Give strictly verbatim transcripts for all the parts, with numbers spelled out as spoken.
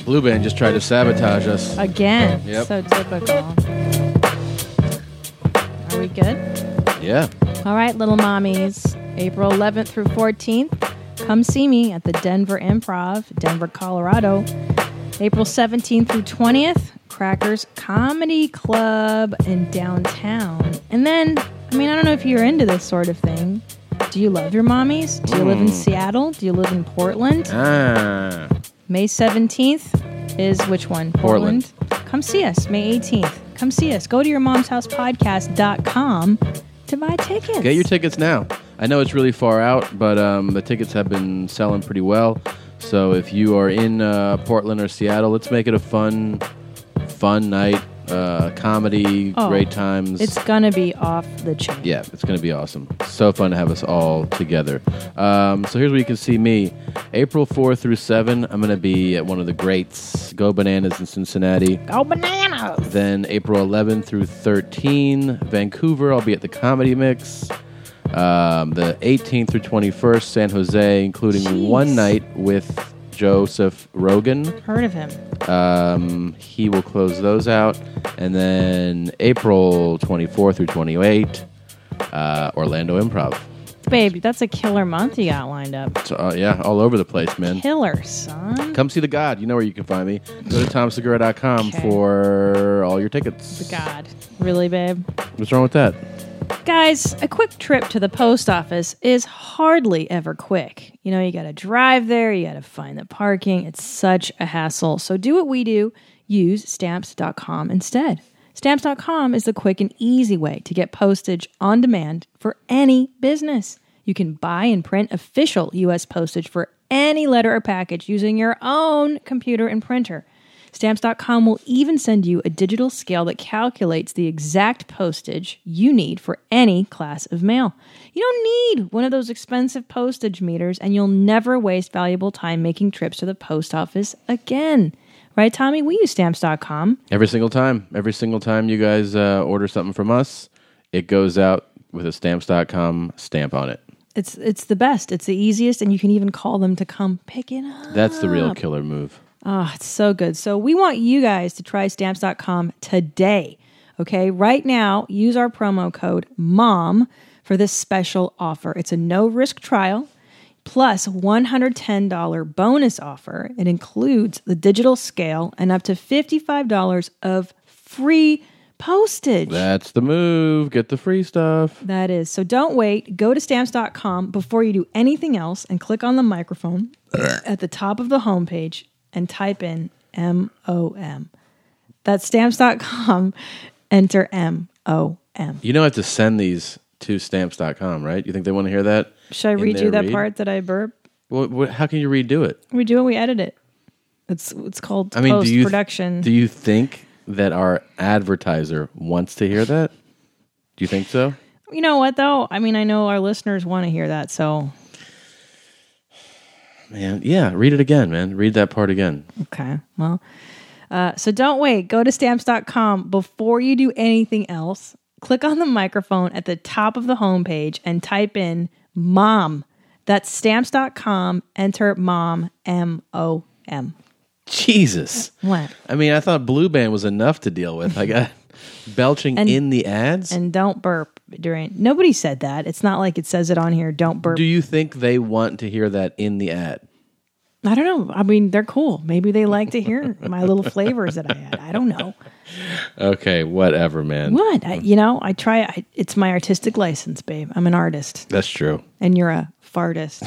Blue Band just tried to sabotage us. Again. Yep. So typical. Are we good? Yeah. All right, little mommies. April eleventh through fourteenth, come see me at the Denver Improv, Denver, Colorado. April seventeenth through twentieth, Crackers Comedy Club in downtown. And then, I mean, I don't know if you're into this sort of thing. Do you love your mommies? Do you mm. live in Seattle? Do you live in Portland? Ah. May seventeenth is which one? Portland. Portland. Come see us. May eighteenth. Come see us. Go to your mom's house podcast dot com to buy tickets. Get your tickets now. I know it's really far out, but um, the tickets have been selling pretty well. So if you are in uh, Portland or Seattle, let's make it a fun, fun night. Uh, comedy, oh, great times. It's going to be off the chain. Yeah, it's going to be awesome. So fun to have us all together. Um, so here's where you can see me. April fourth through seventh, I'm going to be at one of the greats, Go Bananas in Cincinnati. Go Bananas! Then April eleventh through thirteenth, Vancouver, I'll be at the Comedy Mix. Um, the eighteenth through twenty-first, San Jose, including Jeez. one night with Joseph Rogan. Heard of him. Um, he will close those out. And then April twenty-fourth through twenty-eighth, uh, Orlando Improv. Babe, that's a killer month you got lined up. So, uh, yeah, all over the place, man. Killer, son. Come see The God. You know where you can find me. Go to tom segura dot com okay. for all your tickets. The God. Really, babe? What's wrong with that? Guys, a quick trip to the post office is hardly ever quick. You know, you got to drive there, you got to find the parking. It's such a hassle. So do what we do. Use stamps dot com instead. Stamps dot com is the quick and easy way to get postage on demand for any business. You can buy and print official U S postage for any letter or package using your own computer and printer. Stamps dot com will even send you a digital scale that calculates the exact postage you need for any class of mail. You don't need one of those expensive postage meters, and you'll never waste valuable time making trips to the post office again. Right, Tommy? We use stamps dot com. Every single time. Every single time you guys uh, order something from us, it goes out with a stamps dot com stamp on it. It's it's the best. It's the easiest, and you can even call them to come pick it up. That's the real killer move. Oh, it's so good. So we want you guys to try stamps dot com today. Okay, right now, use our promo code MOM for this special offer. It's a no-risk trial plus one hundred ten dollars bonus offer. It includes the digital scale and up to fifty-five dollars of free postage. That's the move. Get the free stuff. That is. So don't wait. Go to stamps dot com before you do anything else and click on the microphone at the top of the homepage and type in M O M. That's stamps dot com. Enter M O M. You know I have to send these to stamps dot com, right? You think they want to hear that? Should I read you that read? part that I burp? Well, what, how can you redo it? We do it, we edit it. It's it's called I mean, post-production. Do you, th- do you think that our advertiser wants to hear that? Do you think so? You know what, though? I mean, I know our listeners want to hear that, so... Man, yeah, read it again, man. Read that part again. Okay, well... Uh, so don't wait. Go to stamps dot com before you do anything else. Click on the microphone at the top of the homepage and type in MOM. That's stamps dot com. Enter MOM, M O M. Jesus. What? I mean, I thought Blue Band was enough to deal with. I got belching and, in the ads. And don't burp during... Nobody said that. It's not like it says it on here, don't burp. Do you think they want to hear that in the ad? I don't know. I mean, they're cool. Maybe they like to hear my little flavors that I add. I don't know. Okay, whatever, man. What? I, you know, I try. I, it's my artistic license, babe. I'm an artist. That's true. And you're a fartist.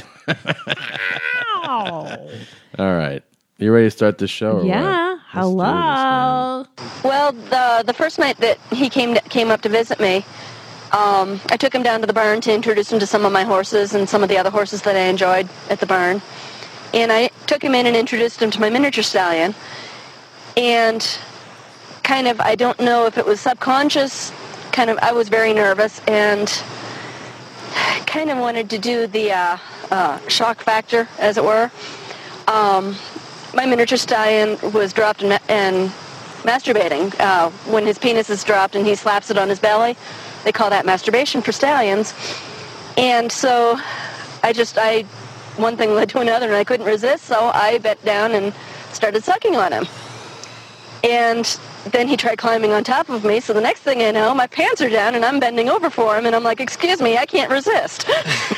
All right. You ready to start the show? Or yeah. What? Hello. This, well, the the first night that he came to, came up to visit me, um, I took him down to the barn to introduce him to some of my horses and some of the other horses that I enjoyed at the barn. And I took him in and introduced him to my miniature stallion. And kind of, I don't know if it was subconscious, kind of, I was very nervous and kind of wanted to do the uh, uh, shock factor, as it were. Um, my miniature stallion was dropped and, and masturbating. Uh, when his penis is dropped and he slaps it on his belly, they call that masturbation for stallions. And so I just, I... one thing led to another, and I couldn't resist, so I bent down and started sucking on him. And then he tried climbing on top of me, so the next thing I know, my pants are down and I'm bending over for him, and I'm like, excuse me, I can't resist.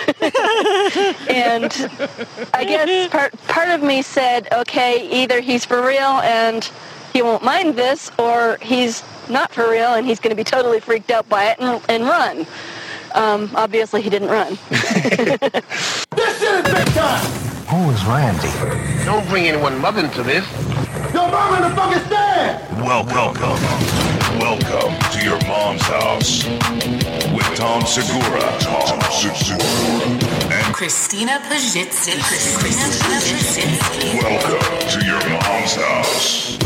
And I guess part, part of me said, okay, either he's for real and he won't mind this, or he's not for real and he's going to be totally freaked out by it and, and run. Um, obviously, he didn't run. This shit is big time! Who is Randy? Don't bring anyone mother into this. Your mom in the fucking stand! Welcome, welcome to your mom's house with Tom Segura, Tom Segura, and Christina Pajitsky. Christina Pajitsky. welcome to your mom's house.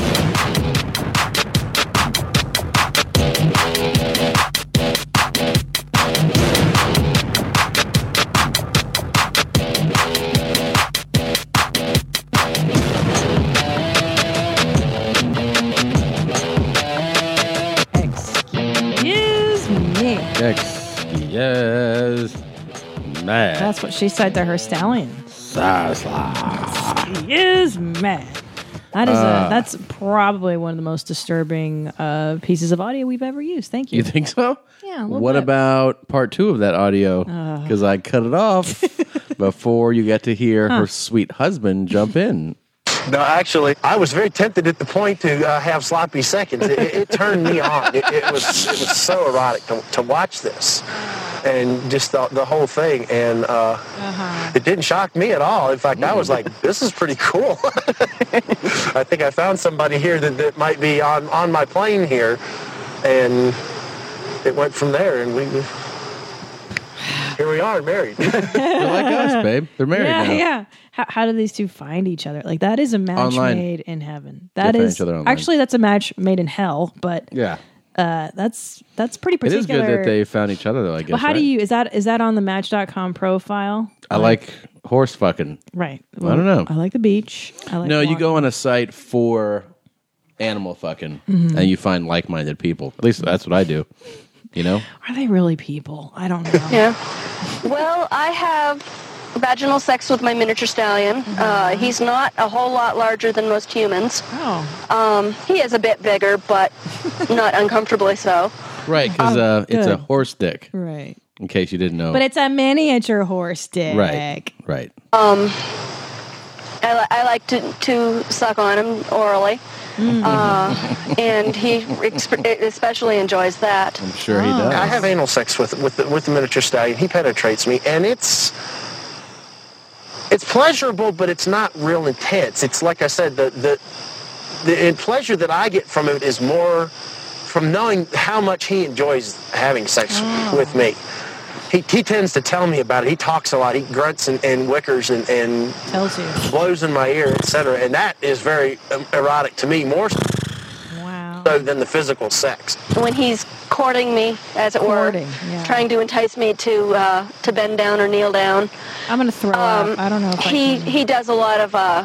Yes, mad. That's what she said to her stallion. He is mad. That is Uh, a, that's probably one of the most disturbing uh, pieces of audio we've ever used. Thank you. You think so? Yeah, a little What bit. about part two of that audio? Uh. Because I cut it off before you get to hear her sweet husband jump in. No, actually, I was very tempted at the point to uh, have sloppy seconds. It, it, it turned me on. It, it was it was so erotic to, to watch this, and just the, the whole thing. And uh, uh-huh. It didn't shock me at all. In fact, I was like, "This is pretty cool." I think I found somebody here that, that might be on, on my plane here, and it went from there. And we, we here we are, married. They're like us, babe. They're married yeah, now. yeah. How, how do these two find each other? Like that is a match Online. made in heaven. That They find is each other online. actually that's a match made in hell. But Yeah. uh, that's that's pretty It is particular. good that they found each other, though, I guess. Well, how right? do you is that is that on the Match dot com profile? I like horse fucking. Right. I don't know. I like the beach. I like No, you walking. go on a site for animal fucking, Mhm. and you find like-minded people. At least that's what I do. You know? Are they really people? I don't know. Yeah. Well, I have vaginal sex with my miniature stallion. Uh, he's not a whole lot larger than most humans. Oh. Um, he is a bit bigger, but not uncomfortably so. Right, because Oh, uh, it's a good. horse dick. Right. In case you didn't know. But it's a miniature horse dick. Right. Right. Um, I, li- I like to, to suck on him orally. Uh, and he exp- especially enjoys that. I'm sure he does. I have anal sex with with the, with the miniature stallion. He penetrates me, and it's it's pleasurable, but it's not real intense. It's like I said, the the the pleasure that I get from it is more from knowing how much he enjoys having sex Oh. with me. He, he tends to tell me about it. He talks a lot. He grunts and, and wickers and, and Tells you. blows in my ear, et cetera. And that is very um, erotic to me, more wow. so than the physical sex. When he's courting me, as it Courting, were, yeah. trying to entice me to uh, to bend down or kneel down. I'm gonna throw Um, up. I don't know if he I can. he does a lot of uh,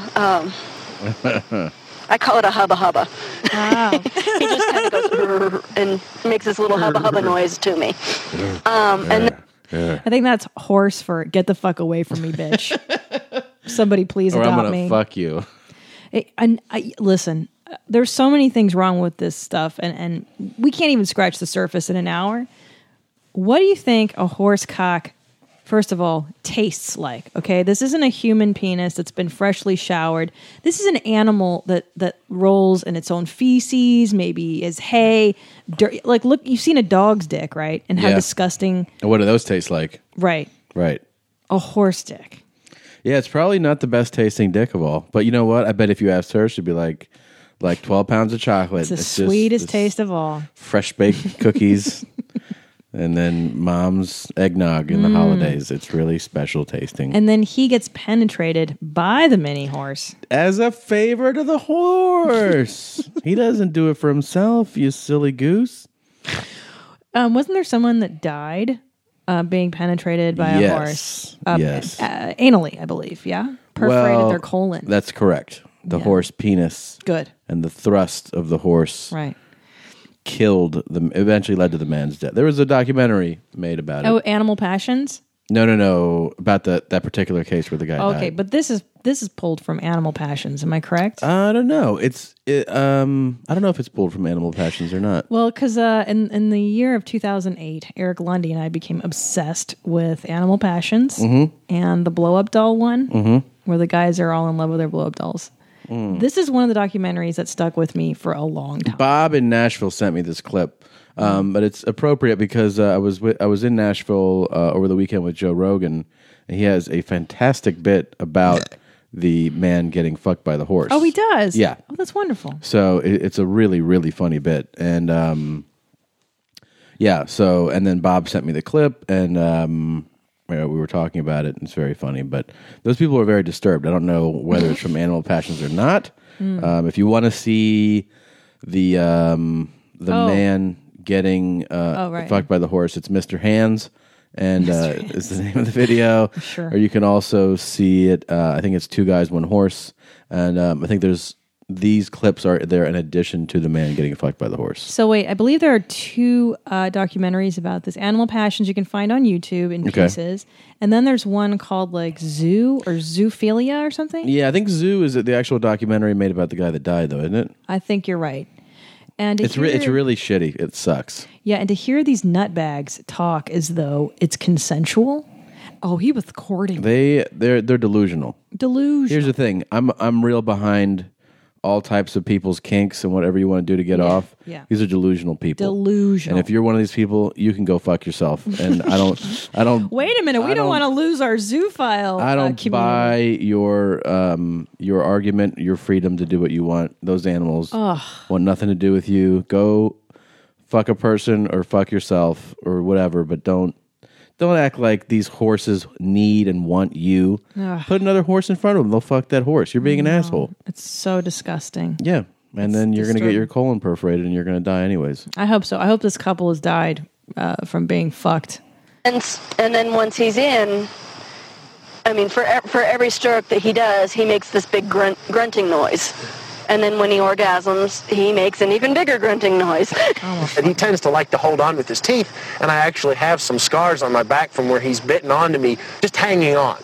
um, I call it a hubba hubba. Wow. He just kind of goes "Rrr," and makes this little hubba hubba noise to me. Um, and I think that's horse for get the fuck away from me, bitch. Somebody please Or adopt I'm gonna me. fuck you. I, I, I- listen, uh, there's so many things wrong with this stuff, and, and we can't even scratch the surface in an hour. What do you think a horse cock, first of all, tastes like? Okay, this isn't a human penis that's been freshly showered. This is an animal that that rolls in its own feces, maybe is hay. Dirt. Like, look, you've seen a dog's dick, right? And how Yeah. disgusting, And what do those taste like? right? Right. A horse dick. Yeah, it's probably not the best tasting dick of all. But you know what? I bet if you asked her, she'd be like, like twelve pounds of chocolate. It's the just sweetest this taste of all. fresh baked cookies. And then mom's eggnog in the holidays. It's really special tasting. And then he gets penetrated by the mini horse. As a favor to the horse. He doesn't do it for himself, you silly goose. Um, wasn't there someone that died uh, being penetrated by a Yes. horse? Uh, Yes. Uh, anally, I believe. Yeah, perforated Well, their colon. That's correct. The Yeah. horse penis. Good. And the thrust of the horse Right. killed the eventually led to the man's death. There was a documentary made about Oh, it. Animal Passions. No, no, no. About the that particular case where the guy Okay, died. but this is this is pulled from Animal Passions. Am I correct? I don't know. It's it, um I don't know if it's pulled from Animal Passions or not. Well, because uh, in in the year of two thousand eight, Eric Lundy and I became obsessed with Animal Passions Mm-hmm. and the blow up doll one, Mm-hmm. where the guys are all in love with their blow up dolls. Mm. This is one of the documentaries that stuck with me for a long time. Bob in Nashville sent me this clip, um, but it's appropriate because uh, I was with, I was in Nashville uh, over the weekend with Joe Rogan, and he has a fantastic bit about the man getting fucked by the horse. Oh, he does? Yeah. Oh, that's wonderful. So it, it's a really really funny bit, and um, yeah. So and then Bob sent me the clip, and um, you know, we were talking about it, and it's very funny. But those people were very disturbed. I don't know whether it's from Animal Passions or not. Mm. Um, if you want to see the um, the Oh. man getting uh, Oh, right. fucked by the horse, it's Mister Hands, and uh, Mister is the name of the video. Sure. Or you can also see it. Uh, I think it's Two Guys, One Horse, and um, I think there's these clips are there in addition to the man getting fucked by the horse. So wait, I believe there are two uh, documentaries about this. Animal Passions you can find on YouTube in Okay. pieces, and then there's one called like Zoo or Zoophilia or something. Yeah, I think Zoo is the actual documentary made about the guy that died, though, isn't it? I think you're right. And to It's re- hear- it's really shitty. It sucks. yeah, and to hear these nutbags talk as though it's consensual. Oh, he was courting. They they're they're delusional. Delusion. Here's the thing. I'm I'm real behind all types of people's kinks and whatever you want to do to get off. yeah. These are delusional people. Delusional. And if you're one of these people, you can go fuck yourself. And I don't I don't Wait a minute, we I don't, don't- want to lose our zoophile. I uh, don't community. buy your um your argument, your freedom to do what you want. Those animals Ugh. want nothing to do with you. Go fuck a person or fuck yourself or whatever, but don't don't act like these horses need and want you. Ugh. Put another horse in front of them. They'll fuck that horse. You're being an asshole. It's so disgusting. Yeah. And then you're going to get disturbing. your colon perforated and you're going to die anyways. I hope so. I hope this couple has died uh, from being fucked. And s- and then once he's in, I mean, for e- for every stroke that he does, he makes this big grunt, grunting noise. And then when he orgasms, he makes an even bigger grunting noise. And he tends to like to hold on with his teeth, and I actually have some scars on my back from where he's bitten onto me, just hanging on.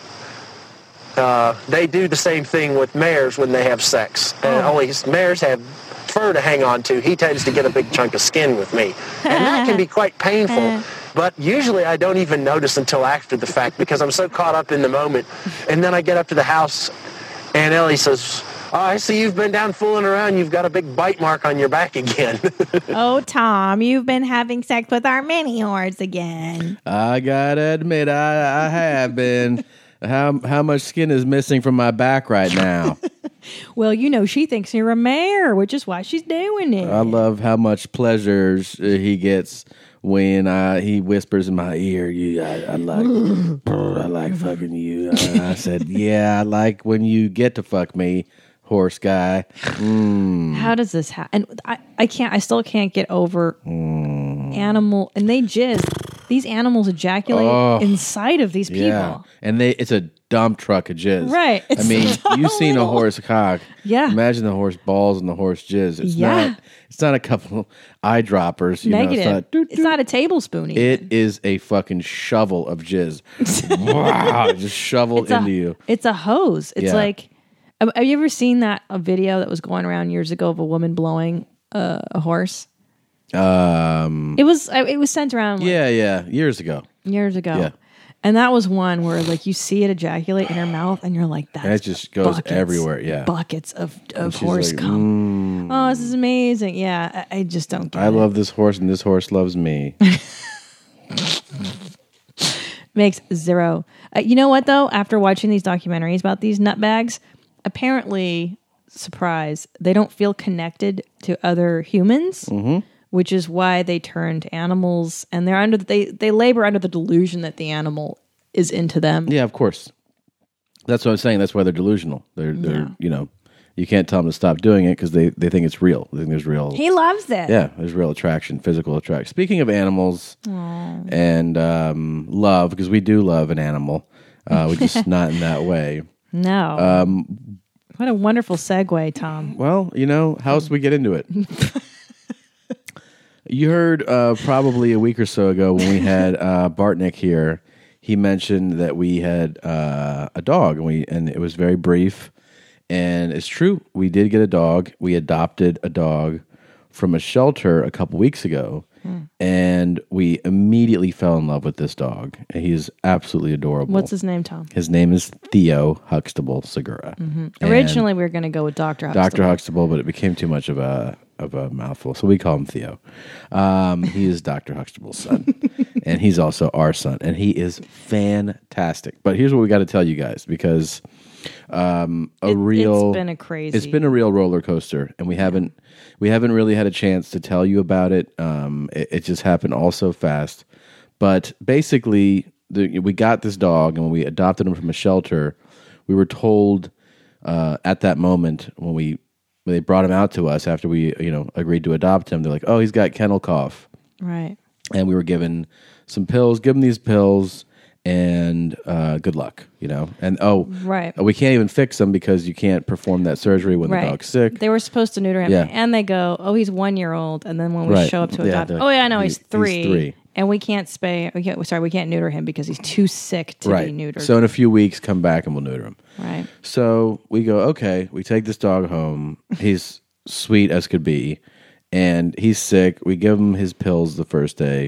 Uh, they do the same thing with mares when they have sex. And only his mares have fur to hang on to. He tends to get a big chunk of skin with me. And that can be quite painful. But usually I don't even notice until after the fact because I'm so caught up in the moment. And then I get up to the house, and Ellie says, "Oh, I see you've been down fooling around. You've got a big bite mark on your back again." Oh, Tom, you've been having sex with our mini horse again. I got to admit, I, I have been. How how much skin is missing from my back right now? Well, you know, she thinks you're a mare, which is why she's doing it. I love how much pleasure sh- he gets when I, he whispers in my ear, "You, I, I like, I like fucking you." And I said, "Yeah, I like when you get to fuck me, horse guy." Mm. How does this happen? And I, I can't, I still can't get over Mm. animal, and they jizz. These animals ejaculate Oh. inside of these people. Yeah, and they it's a dump truck of jizz. Right. I It's mean, so you've seen a little. horse cock. Yeah. Imagine the horse balls and the horse jizz. It's Yeah. not. It's not a couple eyedroppers. You Negative. Know, it's not, It's not a tablespoon. Even. It is a fucking shovel of jizz. Wow, just shoveled It's a, into you. It's a hose. It's Yeah. like, have have you ever seen that a video that was going around years ago of a woman blowing uh, a horse? Um, It was it was sent around like, yeah, yeah, years ago. years ago. Yeah. And that was one where like you see it ejaculate in her mouth and you're like, that's And it just goes buckets, everywhere, yeah. Buckets of, of she's horse like, cum. Oh, this is amazing. Yeah. I, I just don't get I it. love this horse, and this horse loves me. Makes zero. Uh, you know what though? After watching these documentaries about these nutbags, apparently, surprise, they don't feel connected to other humans, Mm-hmm. which is why they turn to animals, and they're under they they labor under the delusion that the animal is into them. Yeah, of course. That's what I'm saying. That's why they're delusional. They're they're Yeah. you know, you can't tell them to stop doing it because they, they think it's real. They think there's real. He loves it. Yeah, there's real attraction, physical attraction. Speaking of animals and um, love, because we do love an animal, uh, we're just not in that way. No. Um, what a wonderful segue, Tom. well, you know, how else do we get into it? You heard uh, probably a week or so ago when we had uh, Bartnick here. he mentioned that we had uh, a dog, and we and it was very brief. And it's true, we did get a dog. We adopted a dog from a shelter a couple weeks ago, mm. and we immediately fell in love with this dog. And he's absolutely adorable. What's his name, Tom? His name is Theo Huxtable Segura. Mm-hmm. Originally, we were going to go with Doctor Huxtable. Doctor Huxtable, but it became too much of a of a mouthful, so we call him Theo. Um, he is Doctor Huxtable's son, and he's also our son, and he is fantastic. But here's what we got to tell you guys, because um, a it, real it's been a crazy, it's been a real roller coaster, and we haven't we haven't really had a chance to tell you about it. Um, it, it just happened all so fast. But basically, the, we got this dog, and when we adopted him from a shelter, we were told uh, at that moment when we when they brought him out to us after we you know agreed to adopt him, they're like, "Oh, he's got kennel cough," right? And we were given some pills. Give him these pills, and uh, good luck, you know. And oh, right, we can't even fix him because you can't perform that surgery when right. the dog's sick. They were supposed to neuter him, yeah. and they go, "Oh, he's one year old," and then when we right. show up to yeah, adopt, the, oh yeah, no, he, he's three. He's three. And we can't spay. We can't. Sorry, we can't neuter him because he's too sick to right. be neutered. So in a few weeks, come back and we'll neuter him. Right. So we go. Okay, we take this dog home. He's sweet as could be, and he's sick. We give him his pills the first day,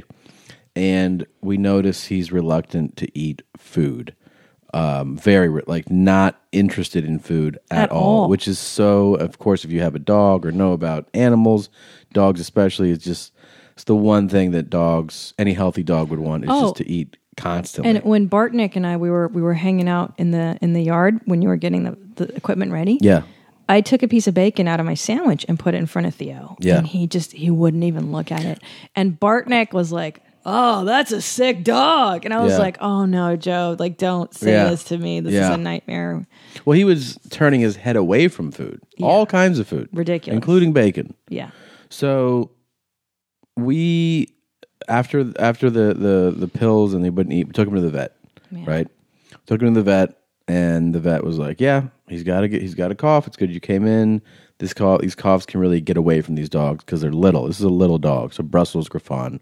and we notice he's reluctant to eat food. Um, very re- like not interested in food at, At all, all. which is so. Of course, if you have a dog or know about animals, dogs especially, it's just. It's the one thing that dogs, any healthy dog would want, is Oh. just to eat constantly. And when Bartnick and I we were we were hanging out in the in the yard when you were getting the, the equipment ready. Yeah. I took a piece of bacon out of my sandwich and put it in front of Theo. Yeah. And he just he wouldn't even look at it. And Bartnick was like, "Oh, that's a sick dog." And I was Yeah. like, "Oh no, Joe, like don't say Yeah. this to me. This Yeah. is a nightmare." Well, he was turning his head away from food, all kinds of food, Ridiculous. including bacon. Yeah. So we, after after the, the, the pills and they wouldn't eat, we took him to the vet, Yeah. right? Took him to the vet, and the vet was like, "Yeah, he's got to get, he's got a cough. It's good you came in. This cough, these coughs can really get away from these dogs because they're little. This is a little dog, so Brussels Griffon."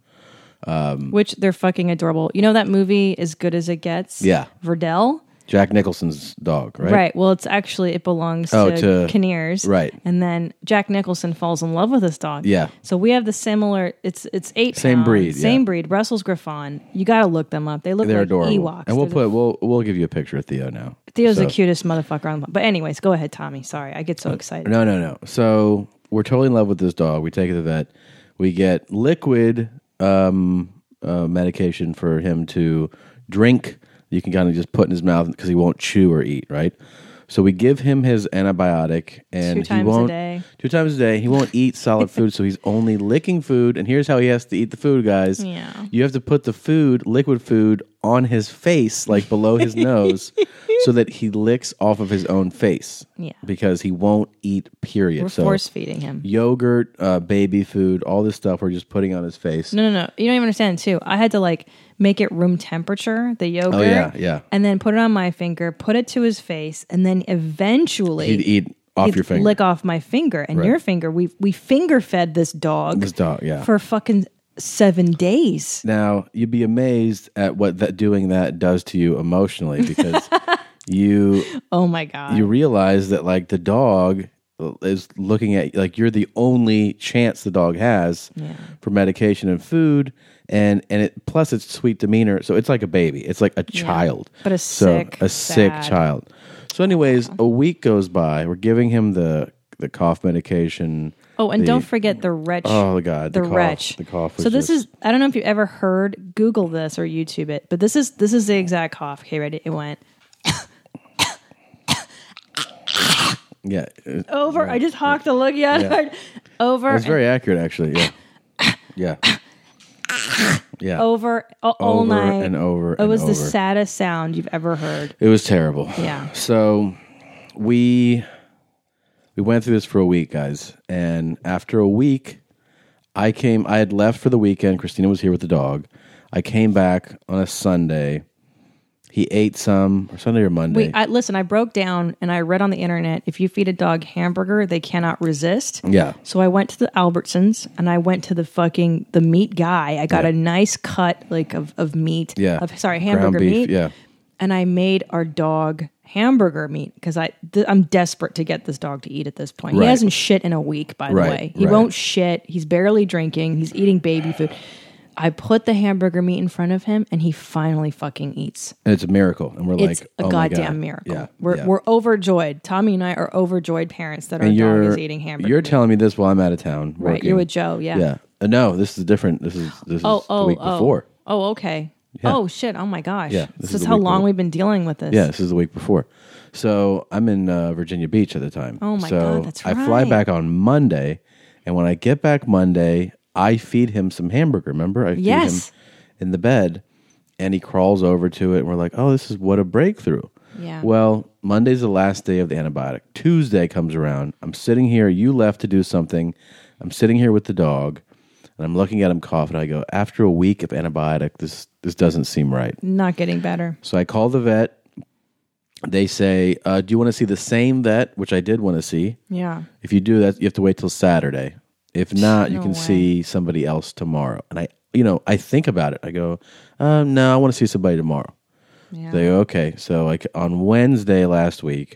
Um, Which they're fucking adorable. You know that movie As Good as It Gets? Yeah. Verdell? Jack Nicholson's dog, right? Right. Well, it's actually, it belongs Oh, to, to- Kinnears. right. And then Jack Nicholson falls in love with this dog. Yeah. So we have the similar, it's it's eight Same pounds, breed, Same yeah. breed, Brussels Griffon. You got to look them up. They look They're like adorable. Ewoks. And we'll They're put we'll we'll give you a picture of Theo now. the, Theo's So- the cutest motherfucker on the But anyways, go ahead, Tommy. Sorry. I get so excited. No, no, no. So we're totally in love with this dog. We take it to the vet. We get liquid um, uh, medication for him to drink. You can kind of just put in his mouth because he won't chew or eat, right? So we give him his antibiotic, and Two times he a won't day. two times a day. He won't eat solid food, so he's only licking food. And here's how he has to eat the food, guys. Yeah. You have to put the food, liquid food, on his face, like below his nose, so that he licks off of his own face. Yeah. Because he won't eat. Period. We're so force feeding him. yogurt, uh, baby food, all this stuff we're just putting on his face. No, no, no. You don't even understand, too. I had to, like, make it room temperature, the yogurt. Oh, yeah, yeah. And then put it on my finger, put it to his face, and then eventually... He'd eat off he'd your finger. lick off my finger. And Right. your finger, we we finger fed this dog. This dog, yeah. For fucking seven days. Now, you'd be amazed at what that doing that does to you emotionally because you Oh, my God. you realize that like the dog is looking at like you're the only chance the dog has Yeah. for medication and food, and and it plus it's sweet demeanor, so it's like a baby. It's like a child, But a so sick, a sick sad- child. So, anyways, a week goes by. We're giving him the the cough medication. Oh, and the- don't forget the wretch. Oh, God, the the cough. wretch. The cough was So this just- is. I don't know if you've ever heard. Google this or YouTube it. But this is this is the exact cough. Okay, ready? It went Yeah, it- over. I just hawked a look. Yeah, Yeah. over. It was very accurate, actually. Yeah, yeah, yeah. over all, all Over night and over It and was the over. saddest sound you've ever heard. It was terrible. Yeah. So we we went through this for a week, guys, and after a week, I came. I had left for the weekend. Christina was here with the dog. I came back on a Sunday. He ate some, or Sunday or Monday. Wait, I, listen, I broke down and I read on the internet, if you feed a dog hamburger, they cannot resist. Yeah. So I went to the Albertsons and I went to the fucking, the meat guy. I got Yeah. a nice cut, like, of, of meat. Yeah. Of, sorry, Ground hamburger beef, meat. yeah. And I made our dog hamburger meat because I th- I'm desperate to get this dog to eat at this point. Right. He hasn't shit in a week, by the Right, way. He right. won't shit. He's barely drinking. He's eating baby food. I put the hamburger meat in front of him, and he finally fucking eats. And it's a miracle. And we're It's like, a oh my goddamn God. miracle. Yeah, We're yeah. we're overjoyed. Tommy and I are overjoyed parents that our And dog you're, is eating hamburger. you're meat. telling me this while I'm out of town. Right, working. you're with Joe, yeah. Yeah. Uh, no, this is different. This is this Oh, is oh, the week oh. before. Oh, okay. Yeah. Oh shit! Oh my gosh! Yeah, this, this is is the how week long before. we've been dealing with this. Yeah, this is the week before. So I'm in uh, Virginia Beach at the time. Oh my so God, that's I fly right. back on Monday, and when I get back Monday, I feed him some hamburger. Remember, I feed Yes. him in the bed, and he crawls over to it, and we're like, "Oh, this is what a breakthrough." Yeah. Well, Monday's the last day of the antibiotic. Tuesday comes around. I'm sitting here. You left to do something. I'm sitting here with the dog, and I'm looking at him cough, and I go, "After a week of antibiotic, this this doesn't seem right." Not getting better. So I call the vet. They say, uh, do you want to see the same vet? Which I did want to see. Yeah. If you do that, you have to wait till Saturday. If not, you No can way. see somebody else tomorrow. And I, you know, I think about it. I go, um, no, I want to see somebody tomorrow. Yeah. They go, okay. So like on Wednesday last week,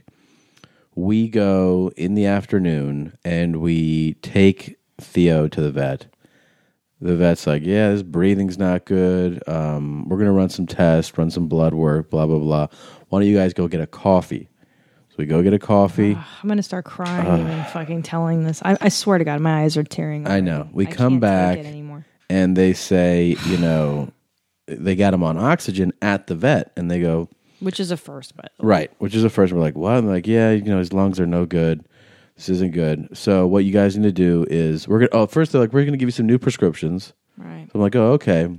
we go in the afternoon and we take Theo to the vet. The vet's like, yeah, this breathing's not good. Um, we're going to run some tests, run some blood work, blah, blah, blah. Why don't you guys go get a coffee? So we go get a coffee. I'm gonna start crying even fucking telling this. I, I swear to God, my eyes are tearing. I already. know. We I come can't back take it anymore. and they say, you know, they got him on oxygen at the vet. And they go, Which is a first, but right, which is the first. We're like, what? I'm like, yeah, you know, his lungs are no good. This isn't good. So what you guys need to do is we're gonna. Oh, first they're like, we're gonna give you some new prescriptions. Right. So I'm like, oh, okay.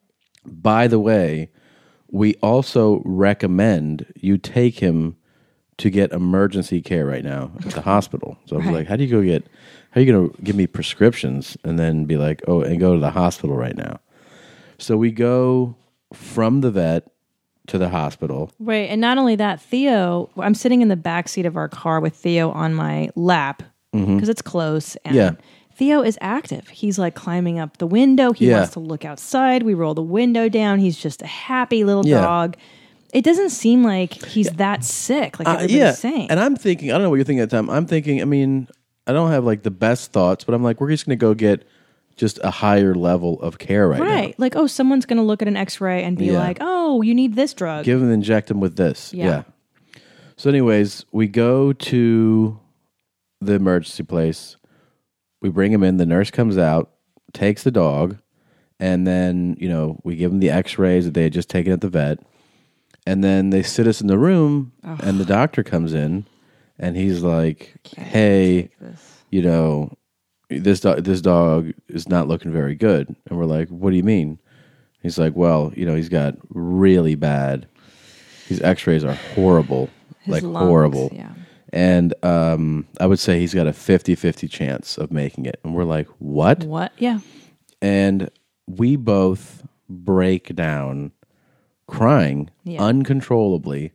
By the way, we also recommend you take him to get emergency care right now at the hospital. So I was Right. like, how do you go get? How are you gonna give me prescriptions and then be like, oh, and go to the hospital right now? So we go from the vet to the hospital. Wait, and not only that, Theo. I'm sitting in the back seat of our car with Theo on my lap because it's close. And Yeah. Theo is active. He's like climbing up the window. He Yeah. wants to look outside. We roll the window down. He's just a happy little Yeah. dog. It doesn't seem like he's that sick, like Uh, everybody's yeah, saying. and I'm thinking, I don't know what you're thinking at the time. I'm thinking, I mean, I don't have like the best thoughts, but I'm like, we're just going to go get just a higher level of care right, right. Like, oh, someone's going to look at an x-ray and be Yeah. like, oh, you need this drug. now. Give him, inject him with this. Yeah. Yeah. So, anyways, we go to the emergency place. We bring him in. The nurse comes out, takes the dog, and then, you know, we give him the x-rays that they had just taken at the vet. And then they sit us in the room, and the doctor comes in, and he's like, hey, you know, this, do- this dog is not looking very good. And we're like, what do you mean? He's like, well, you know, he's got really bad, these x-rays are horrible, His like lungs, horrible. yeah. And um, I would say he's got a fifty-fifty chance of making it. And we're like, what? What? Yeah. And we both break down crying Yeah. uncontrollably.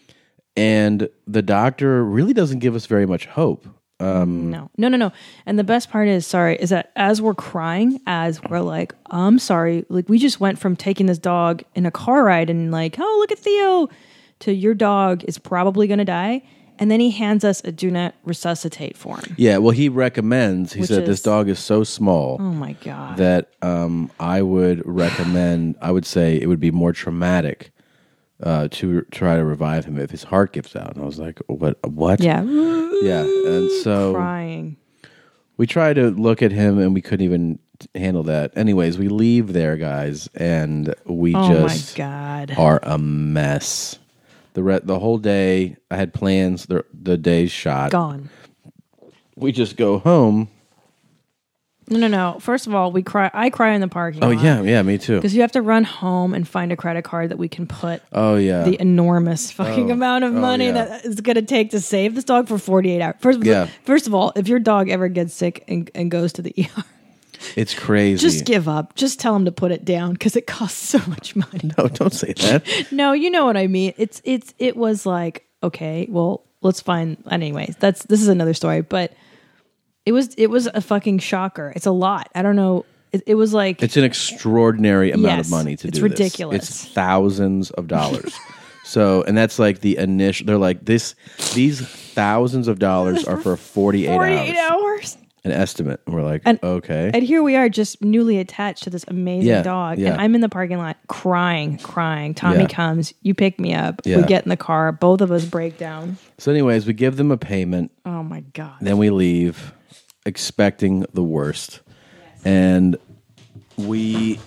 And the doctor really doesn't give us very much hope. Um, No, no, no, no. And the best part is, sorry, is that as we're crying, as we're like, I'm sorry, like we just went from taking this dog in a car ride and like, oh, look at Theo, to your dog is probably going to die. And then he hands us a do not resuscitate form. Yeah, well, he recommends, he Which said this is- dog is so small Oh my God. that um, I would recommend, I would say it would be more traumatic uh, to try to revive him if his heart gives out. And I was like, what? What? Yeah. Yeah. And so Crying. we tried to look at him and we couldn't even handle that. Anyways, we leave there, guys, and we Oh just my God. are a mess. The re- the whole day, I had plans. The the day's shot. Gone. We just go home. No, no, no. First of all, we cry. I cry in the parking Oh lot. yeah, yeah, me too. Because you have to run home and find a credit card that we can put Oh yeah, the enormous fucking Oh. amount of Oh, money yeah. that it's going to take to save this dog for forty-eight hours. First, Yeah. first of all, if your dog ever gets sick and, and goes to the E R, It's crazy. Just give up. Just tell him to put it down because it costs so much money. No, don't say that. No, you know what I mean. It's it's it was like, okay, well, let's find. Anyways, that's this is another story, but it was it was a fucking shocker. It's a lot. I don't know. It, it was like It's an extraordinary amount Yes, of money to it's do ridiculous. this. It's thousands of dollars. So, and that's like the initial. They're like this. These thousands of dollars are for forty-eight, forty-eight hours. hours. An estimate. And we're like, And- okay. And here we are, just newly attached to this amazing Yeah, dog, yeah. and I'm in the parking lot crying, crying. Tommy Yeah. comes, you pick me up, Yeah. we get in the car, both of us break down. So, anyways, we give them a payment. Oh my god! Then we leave, expecting the worst, and we.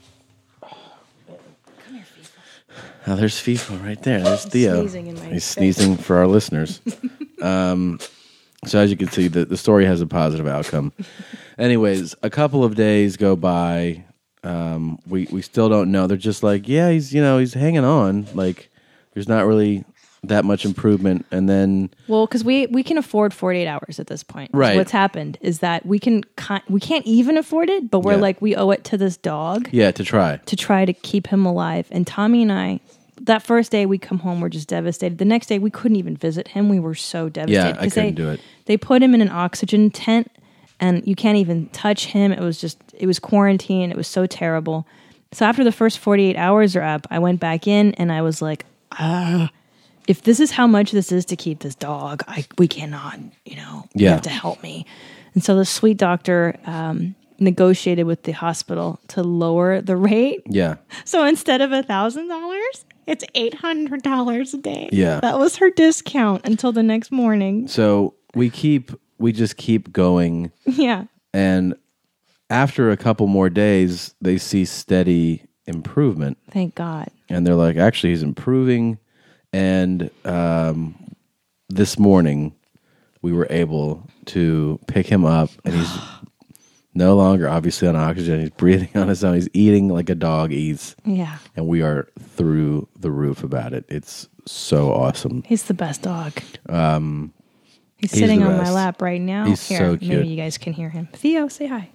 Oh, there's FIFA right there. There's Theo. sneezing in my He's face. sneezing for our listeners. um, so as you can see, the, the story has a positive outcome. Anyways, a couple of days go by. Um, we we still don't know. They're just like, yeah, he's you know he's hanging on. Like there's not really that much improvement. And then Well, because we we can afford forty-eight hours at this point. So Right. what's happened is that we can ki- we can't even afford it, but we're Yeah. like we owe it to this dog yeah, to try. to try to keep him alive. And Tommy and I, that first day we come home, we're just devastated. The next day we couldn't even visit him. We were so devastated. Yeah, I 'Cause couldn't they, do it. They put him in an oxygen tent, and you can't even touch him. It was just it was quarantine. It was so terrible. So after the first forty-eight hours are up, I went back in and I was like, ah. If this is how much this is to keep this dog, I we cannot, you know, you Yeah. have to help me. And so the sweet doctor um, negotiated with the hospital to lower the rate. Yeah. So instead of a thousand dollars, it's eight hundred dollars a day. Yeah. that was her discount until the next morning. So we keep we just keep going, Yeah, and after a couple more days, they see steady improvement, thank God. and they're like, actually, he's improving. And um, this morning, we were able to pick him up, and he's no longer obviously on oxygen. He's breathing on his own. He's eating like a dog eats, Yeah, and we are through the roof about it. It's so awesome. he's the best dog. Um, He's, he's sitting the on my best. lap right now. He's Here, so cute. maybe you guys can hear him. Theo, say hi.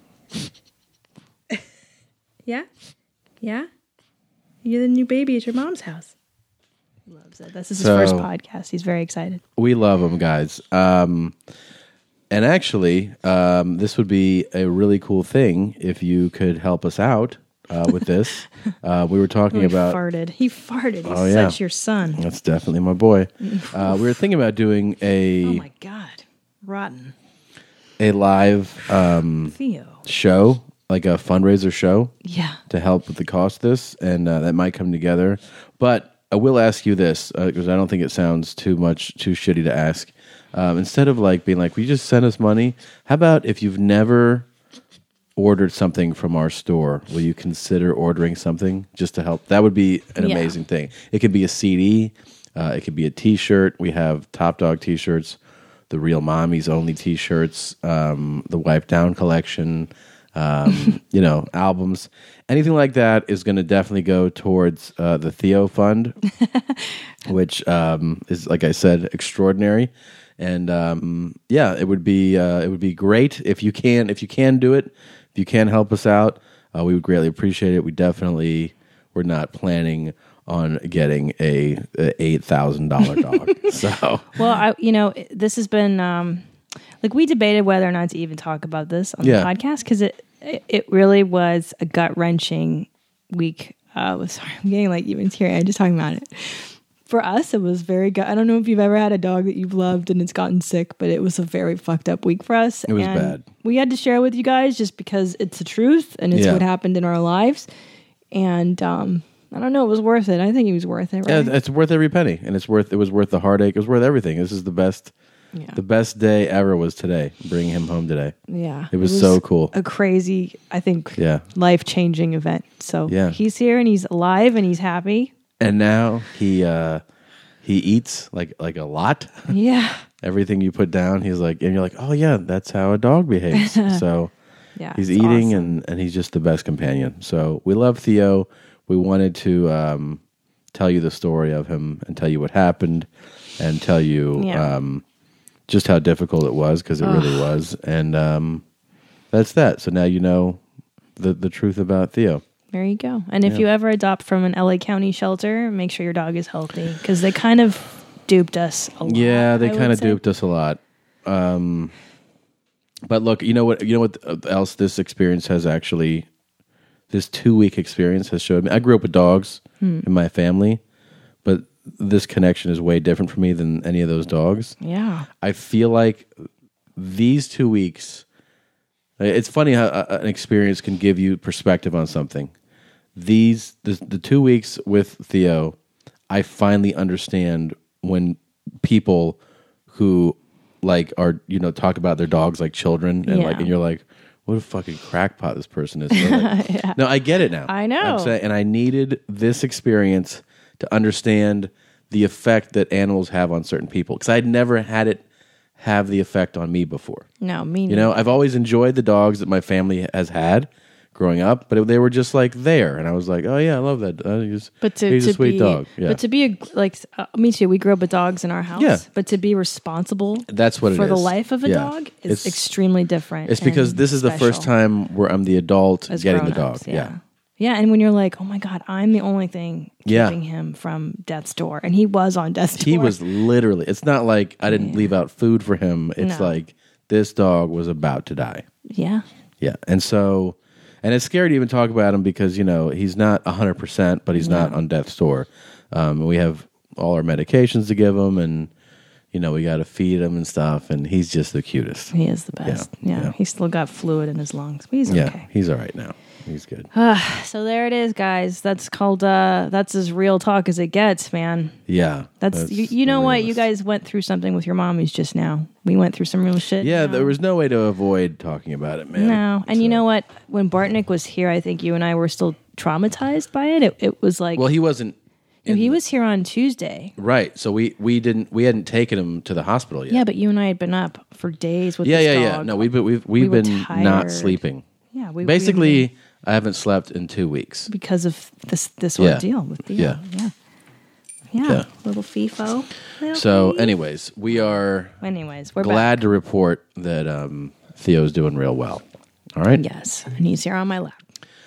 Yeah, yeah. You're the new baby at your mom's house. He loves it. This is his So- first podcast. He's very excited. We love them, guys. Um, and actually, um, this would be a really cool thing if you could help us out uh, with this. uh, we were talking Oh, he about. farted. He farted. He's Oh, yeah. such your son. That's definitely my boy. Uh, we were thinking about doing a Oh my God. Rotten. a live um, Theo. show, like a fundraiser show, Yeah. to help with the cost of this, and uh, that might come together. But I will ask you this because I don't think it sounds too much too shitty to ask. Um, instead of like being like, "Will you just send us money?" How about if you've never ordered something from our store, will you consider ordering something just to help? That would be an Yeah. amazing thing. It could be a C D, uh, it could be a T-shirt. We have Top Dog T-shirts, the Real Mommies only T-shirts, um, the Wipe Down collection. um, you know, albums, anything like that is going to definitely go towards uh, the Theo Fund, which um, is, like I said, extraordinary. And um, yeah, it would be uh, it would be great if you can if you can do it. If you can help us out, uh, we would greatly appreciate it. We definitely we're not planning on getting a, a eight thousand dollar dog. So Well, I, you know, this has been um, like we debated whether or not to even talk about this on Yeah. the podcast because it, it it really was a gut wrenching week. Uh, sorry, I'm getting like even teary eyed just talking about it. For us, it was very gut. I don't know if you've ever had a dog that you've loved and it's gotten sick, but it was a very fucked up week for us. It was And bad. We had to share with you guys just because it's the truth and it's Yeah. what happened in our lives. And um, I don't know, it was worth it. I think it was worth it. Right? yeah, it's worth every penny, and it's worth it was worth the heartache. It was worth everything. This is the best. Yeah. The best day ever was today. Bringing him home today. Yeah. It was so cool. A crazy, I think, Yeah. life changing event. So Yeah. he's here and he's alive and he's happy. And now he uh, he eats like like a lot. Yeah. Everything you put down, he's like, and you're like, oh yeah, that's how a dog behaves. So Yeah. he's it's eating, awesome. and and he's just the best companion. So we love Theo. We wanted to um, tell you the story of him and tell you what happened, and tell you Yeah. um, just how difficult it was because it really was. And um, that's that. So now you know the the truth about Theo. There you go. And if Yeah. you ever adopt from an L A County shelter, make sure your dog is healthy because they kind of duped us a lot. Yeah, they I kind would of say. duped us a lot. Um, but look, you know what? You know what else this experience has actually, this two week experience has showed me. I grew up with dogs Hmm. in my family, but this connection is way different for me than any of those dogs. Yeah. I feel like these two weeks. It's funny how uh, an experience can give you perspective on something. These the, the two weeks with Theo, I finally understand when people who like are you know talk about their dogs like children and Yeah. like and you're like, what a fucking crackpot this person is. They're like- Yeah. No, I get it now. I know. I'm saying, and I needed this experience to understand the effect that animals have on certain people because I'd never had it have the effect on me before. No, me You know, I've always enjoyed the dogs that my family has had growing up, but it, they were just like there, and I was like, oh yeah, I love that. Uh, he's, But to, he's to a sweet be, dog. Yeah, But to be a, like uh, me too. We grew up with dogs in our house. Yeah. But to be responsible, That's what it for the is. life of a Yeah. dog is It's- extremely different. it's because and this is the first special time where I'm the adult as getting the dog. grown-ups, Yeah. yeah. And when you're like, oh my god, I'm the only thing Yeah. keeping him from death's door, and he was on death's door. He was literally. It's not like I didn't leave out food for him. It's No. like this dog was about to die. Yeah. Yeah, and so, and it's scary to even talk about him because you know he's not a hundred percent, but he's not No. on death's door. Um, we have all our medications to give him, and you know we got to feed him and stuff, and he's just the cutest. He is the best. Yeah. yeah. He's still got fluid in his lungs, but he's Yeah, okay. he's all right now. He's good. So there it is, guys. That's called uh that's as real talk as it gets, man. Yeah, That's, you, you know what? You guys went through something with your mommies just now. We went through some real shit. Yeah, you there know? was no way to avoid talking about it, man. No. And you know what? When Bartnick was here, I think you and I were still traumatized by it. It, it was like Well, he wasn't no, he was here on Tuesday. right, so we we didn't we hadn't taken him to the hospital yet. Yeah, but you and I had been up for days with yeah, this yeah, dog. yeah. No, we've been, we've we've We were been not tired. sleeping. Yeah, we Basically, we- I haven't slept in two weeks. because of this this Yeah. ordeal with Theo. Yeah. Yeah. Yeah. Yeah. Little FIFO. Little So, Fee. anyways, we are anyways, we're glad back. to report that um, Theo's doing real well. All right. Yes, and he's here on my lap.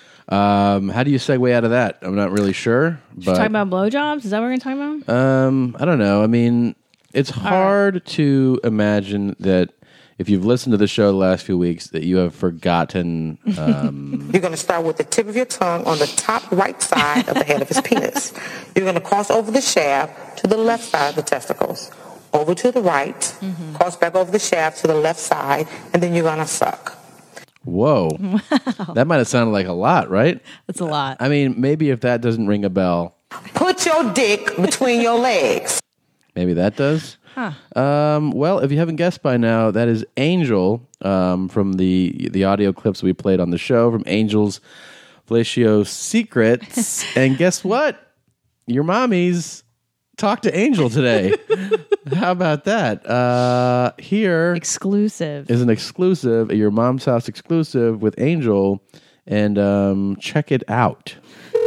Um, how do you segue out of that? I'm not really sure. Should we But talk about blowjobs? Is that what we're going to talk about? um, I don't know. I mean, it's hard to imagine that if you've listened to the show the last few weeks that you have forgotten. Um, You're going to start with the tip of your tongue on the top right side of the head of his penis. You're going to cross over the shaft to the left side of the testicles. Over to the right, Mm-hmm. cross back over the shaft to the left side, and then you're going to suck. whoa, that might have sounded like a lot, right? That's a lot. I mean, maybe if that doesn't ring a bell, Put your dick between your legs. maybe that does. Huh. Um, well, if you haven't guessed by now, that is Angel um, from the the audio clips we played on the show from Angel's Fellatio Secrets. And guess what? Your mommies talked to Angel today. How about that? Uh, here Exclusive. is an exclusive, a Your Mom's House exclusive with Angel. And um, check it out.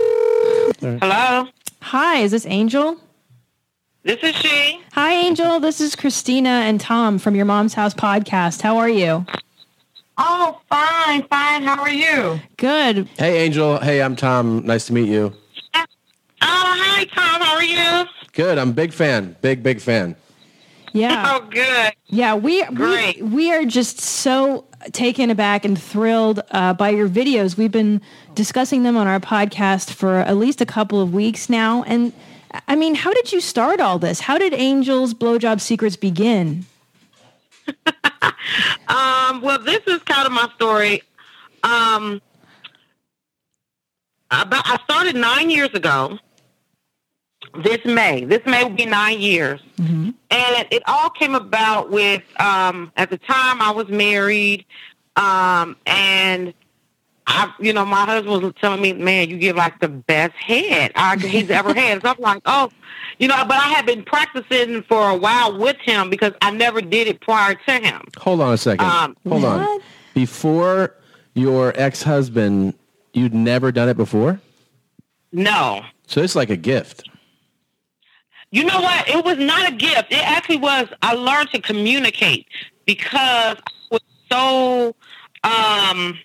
Hello? Hi, is this Angel? This is she. Hi, Angel. This is Christina and Tom from Your Mom's House podcast. How are you? Oh, fine, fine. How are you? Good. Hey, Angel. Hey, I'm Tom. Nice to meet you. Oh, hi, Tom. How are you? Good. I'm a big fan. Big, big fan. Yeah. Oh, good. Yeah, we, we Great. we are just so taken aback and thrilled uh, by your videos. We've been discussing them on our podcast for at least a couple of weeks now. And I mean, how did you start all this? How did Angel's Blowjob Secrets begin? Um, well, this is kind of my story. Um, about, I started nine years ago. This May. This May will be nine years. Mm-hmm. And it all came about with, um, at the time I was married, um, and I, you know, my husband was telling me, man, you give like the best head I, he's ever had. So I'm like, oh, you know, but I had been practicing for a while with him because I never did it prior to him. Hold on a second. Um, Hold on. What? Before your ex-husband, you'd never done it before? No. So it's like a gift. You know what? It was not a gift. It actually was, I learned to communicate because I was so um,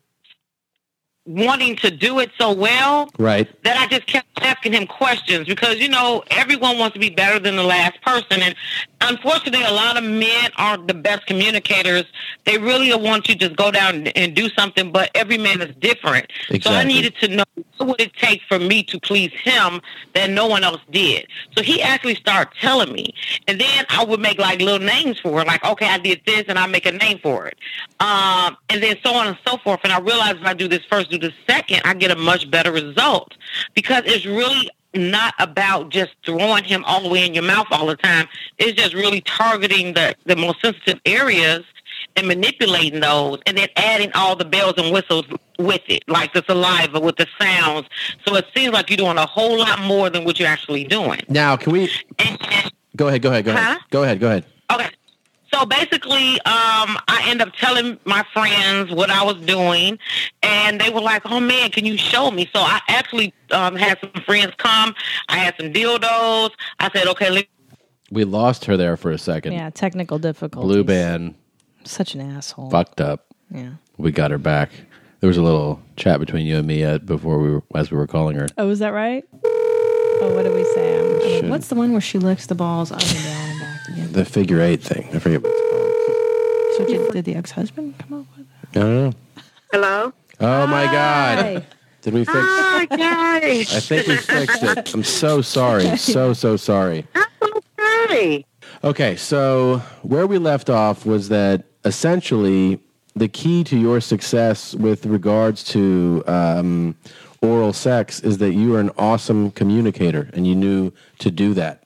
wanting to do it so well Right. that I just kept asking him questions because, you know, everyone wants to be better than the last person. And unfortunately, a lot of men aren't the best communicators. They really want to just go down and do something, but every man is different. Exactly. So I needed to know what would it take for me to please him that no one else did. So he actually started telling me. And then I would make like little names for it. Like, okay, I did this and I make a name for it. Um, and then so on and so forth. And I realized if I do this first, do the second, I get a much better result because it's really not about just throwing him all the way in your mouth all the time. It's just really targeting the, the most sensitive areas and manipulating those and then adding all the bells and whistles with it, like the saliva with the sounds. So it seems like you're doing a whole lot more than what you're actually doing. Now, can we... And, and, go ahead, go ahead, go ahead. Huh? Go ahead, go ahead. Okay. So basically, um, I end up telling my friends what I was doing, and they were like, oh, man, can you show me? So I actually um, had some friends come. I had some dildos. I said, okay, let We lost her there for a second. Yeah, technical difficulties. Blue band. Such an asshole. Fucked up. Yeah. We got her back. There was a little chat between you and me uh, before we were, as we were calling her. Oh, is that right? Oh, what did we say? I'm, I mean, Should- what's the one where she licks the balls up and down and back again? The figure eight thing. I forget what it's So did, did the ex-husband come up with it? called. I don't know. Hello? Oh, my God. Hey. Did we fix Hi, guys. I think we fixed it. I'm so sorry. So, so sorry. Okay. Okay, so where we left off was that essentially the key to your success with regards to um, oral sex is that you are an awesome communicator and you knew to do that.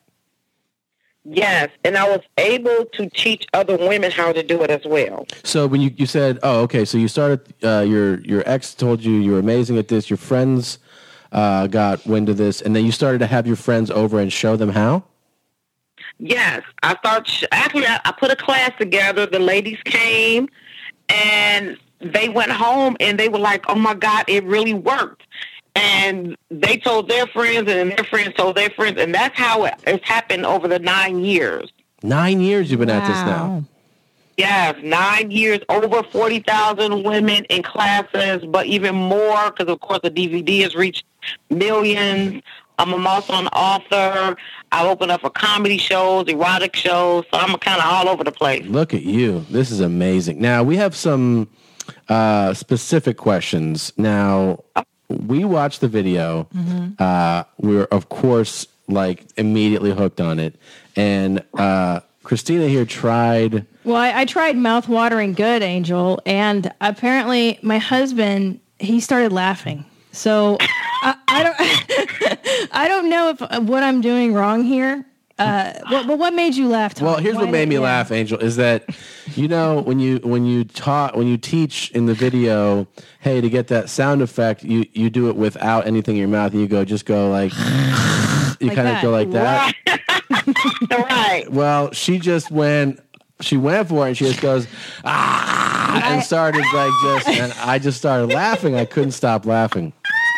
Yes, and I was able to teach other women how to do it as well. So when you, you said, oh, okay, so you started, uh, your your ex told you you were amazing at this, your friends uh, got wind of this, and then you started to have your friends over and show them how? Yes, I thought sh- actually I, I put a class together. The ladies came, and they went home, and they were like, "Oh my God, it really worked!" And they told their friends, and their friends told their friends, and that's how it, it's happened over the nine years. Nine years you've been at this now. Wow. Yes, nine years, over forty thousand women in classes, but even more because, of course, the D V D has reached millions. Um, I'm also an author. I open up for comedy shows, erotic shows, so I'm kind of all over the place. Look at you. This is amazing. Now, we have some uh, specific questions. Now, we watched the video. Mm-hmm. Uh, we were, of course, like immediately hooked on it. And uh, Christina here tried... Well, I, I tried mouth-watering good, Angel, and apparently my husband, he started laughing. So I, I don't, I don't know if what I'm doing wrong here. Uh, what, but what made you laugh, Tom? Well, here's Why what made did- me yeah. laugh, Angel, is that, you know, when you when you taught when you teach in the video, hey, to get that sound effect, you, you do it without anything in your mouth, and you go just go like, you Like kind of that. go like that. Right. Well, she just went, she went for it, and she just goes, ah, and started like just, and I just started laughing. I couldn't stop laughing.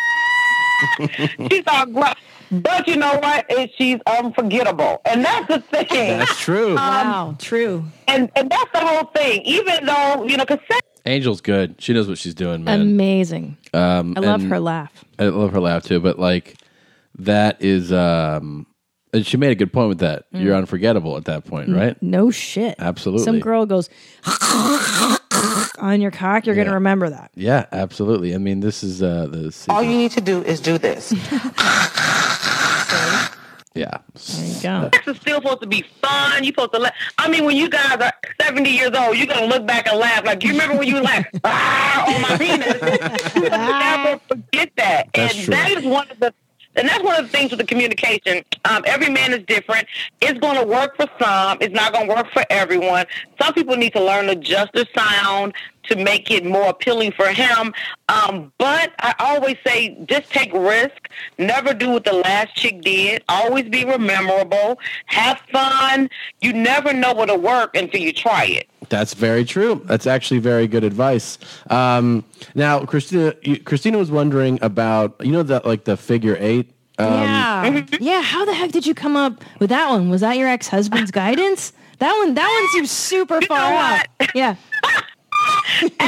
She's all gr- but you know what? Is she's unforgettable, and that's the thing. That's true. Wow, true. And and that's the whole thing. Even though you know, because Angel's good. She knows what she's doing, man. Amazing. Um, I love and her laugh. I love her laugh too, but like that is, um, and she made a good point with that. Mm. You're unforgettable at that point, right? No shit. Absolutely. Some girl goes on your cock, you're going to Yeah. remember that. Yeah, absolutely. I mean, this is uh, the All you need to do is do this. yeah. There you go. sex is still supposed to be fun. You're supposed to laugh. I mean, when you guys are seventy years old, you're gonna look back and laugh. Like, you remember when you laughed ah, on my penis? You will never forget that. That's and true. that is one of the. And that's one of the things with the communication. Um, every man is different. It's going to work for some. It's not going to work for everyone. Some people need to learn to adjust their sound to make it more appealing for him. Um, but I always say, just take risk. Never do what the last chick did. Always be memorable. Have fun. You never know what'll work until you try it. That's very true. That's actually very good advice. Um, now, Christina, you, Christina was wondering about, you know, that like the figure eight. Um, yeah. Yeah. How the heck did you come up with that one? Was that your ex-husband's guidance? That one, that one seems super far know out. what? Yeah. Actually,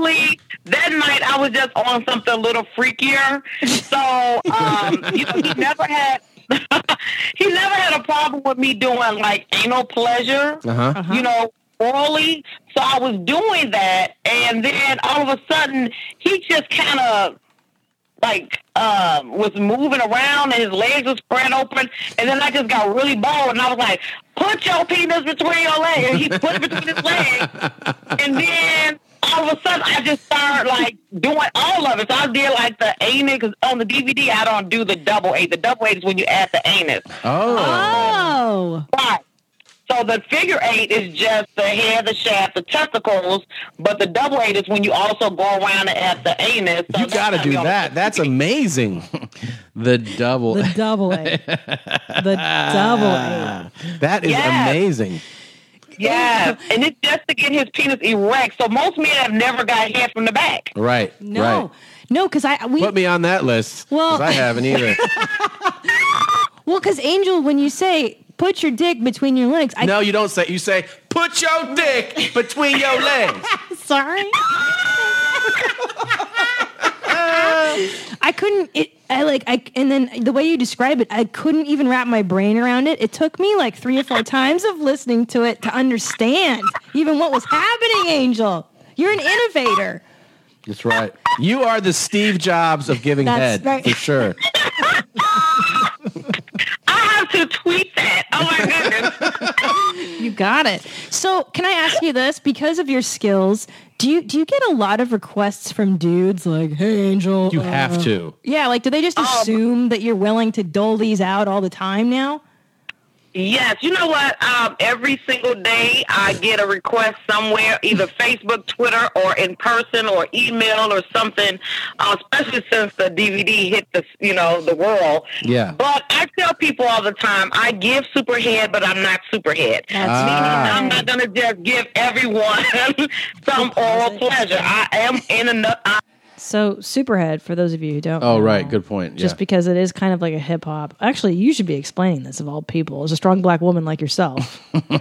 actually, that night I was just on something a little freakier. So, um, you know, he never had he never had a problem with me doing like anal pleasure. Uh-huh. Uh-huh. You know, orally. So I was doing that, and then all of a sudden he just kind of like um, was moving around, and his legs were spread open, and then I just got really bored, and I was like, "Put your penis between your legs." And he put it between his legs, and then all of a sudden I just started like doing all of it. So I did like the anus, because on the D V D I don't do the double eight. The double eight is when you add the anus. Oh. Oh. Right. So the figure eight is just the head, the shaft, the testicles, but the double eight is when you also go around and add the anus. So You got to do that. That's amazing. The double. The double A. The double A. That is Yes. amazing. Yeah, and it's just to get his penis erect. So most men have never got head from the back. Right. No. Right. No, because I we Put me on that list. Well- 'cause I haven't either. well, because Angel, when you say put your dick between your legs, I No, you don't say. You say, put your dick between your legs. sorry. I couldn't. It. I like. I and then the way you describe it, I couldn't even wrap my brain around it. It took me like three or four times of listening to it to understand even what was happening. Angel, you're an innovator. That's right. You are the Steve Jobs of giving That's head, right. for sure. I have to tweet that. Oh my goodness. You got it. So, can I ask you this? Because of your skills, do you do you get a lot of requests from dudes like, "Hey, Angel"? You uh, have to. Yeah, like, do they just assume that you're willing to dole these out all the time now? Yes, you know what? Um, every single day I get a request somewhere, either Facebook, Twitter, or in person, or email, or something. Uh, especially since the D V D hit the, you know, the world. Yeah. But I tell people all the time, I give superhead, but I'm not superhead. That's Ah. Meaning I'm not gonna just give everyone some oral pleasure. I am in enough. I So, Superhead, for those of you who don't Oh, know, right. Good point. just yeah. because it is kind of like a hip hop. Actually, you should be explaining this of all people as a strong black woman like yourself.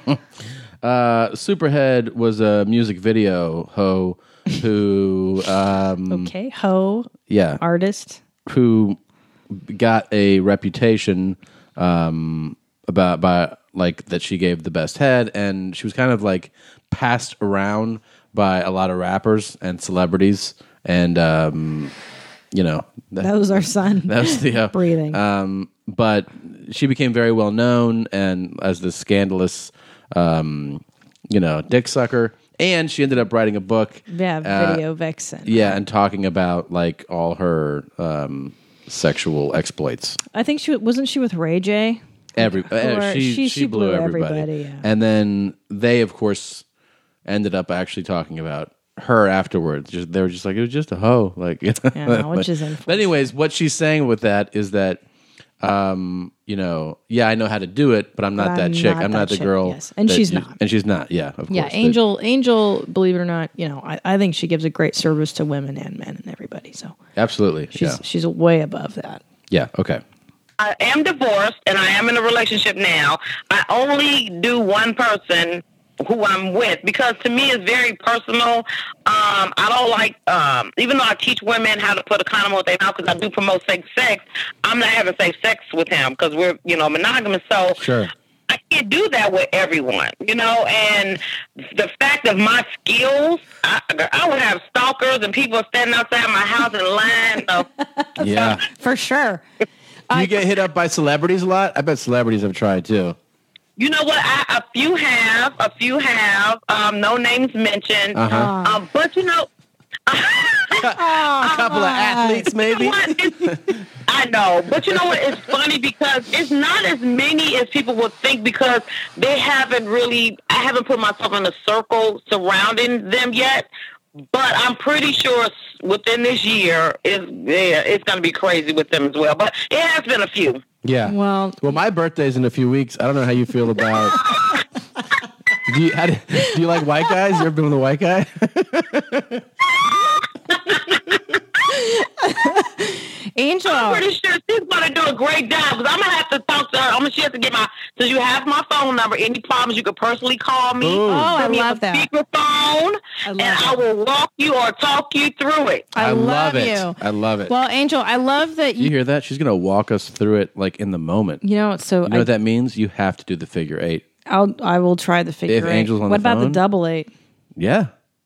Uh, Superhead was a music video ho who, um, Okay, ho, yeah, artist. who got a reputation um, about by like that she gave the best head, and she was kind of like passed around by a lot of rappers and celebrities, and um, you know that, That was our son. that was the uh, breathing. Um, but she became very well known and as the scandalous, um, you know, dick sucker. And she ended up writing a book. yeah, uh, video vixen. Yeah, and talking about like all her um, sexual exploits. I think she wasn't she with Ray J. Every uh, Or she, she- she she blew, blew everybody, everybody, yeah. and then they, of course, ended up actually talking about her afterwards. Just, they were just like, it was just a hoe, like, you know? Yeah, which is But anyways, what she's saying with that is that, um, you know, yeah, I know how to do it, but I'm not But that I'm chick. not I'm that not the chick, girl. yes. And that she's you- not. And she's not. Yeah, of Yeah, course. Angel. Angel, believe it or not, you know, I, I think she gives a great service to women and men and everybody. So Absolutely. she's Yeah. she's way above that. Yeah. Okay. I am divorced and I am in a relationship now. I only do one person who I'm with because to me it's very personal. Um, I don't like, um, even though I teach women how to put a condom on their mouth because I do promote safe sex, I'm not having safe sex with him because we're, you know, monogamous. So Sure. I can't do that with everyone, you know, and the fact of my skills, I, I would have stalkers and people standing outside my house in line. So. Yeah. For sure. Do you get hit up by celebrities a lot? I bet celebrities have tried too. You know what? I, a few have, a few have. Um, no names mentioned. Uh-huh. Um, but you know, A couple of athletes, maybe. you know what? It's- I know, but you know what? It's funny because it's not as many as people would think because they haven't really. I haven't put myself in a circle surrounding them yet. But I'm pretty sure within this year, is yeah, it's going to be crazy with them as well. But it has been a few. Yeah. Well, Well, my birthday's in a few weeks. I don't know how you feel about. do you how do, do you like white guys? You ever been with a white guy? Angel. I'm pretty sure she's going to do a great job because I'm going to have to talk to her. I'm going to have to get my, so you have my phone number. Any problems, you can personally call me. Ooh. Oh, I me love that. Speakerphone, I and it. I will walk you or talk you through it. I, I love, love it. you. I love it. Well, Angel, I love that you you. hear that? She's going to walk us through it like in the moment. You know, so You know I, what that means? You have to do the figure eight. I'll I will try the figure If eight. Angel's on what the about the phone? double eight? Yeah.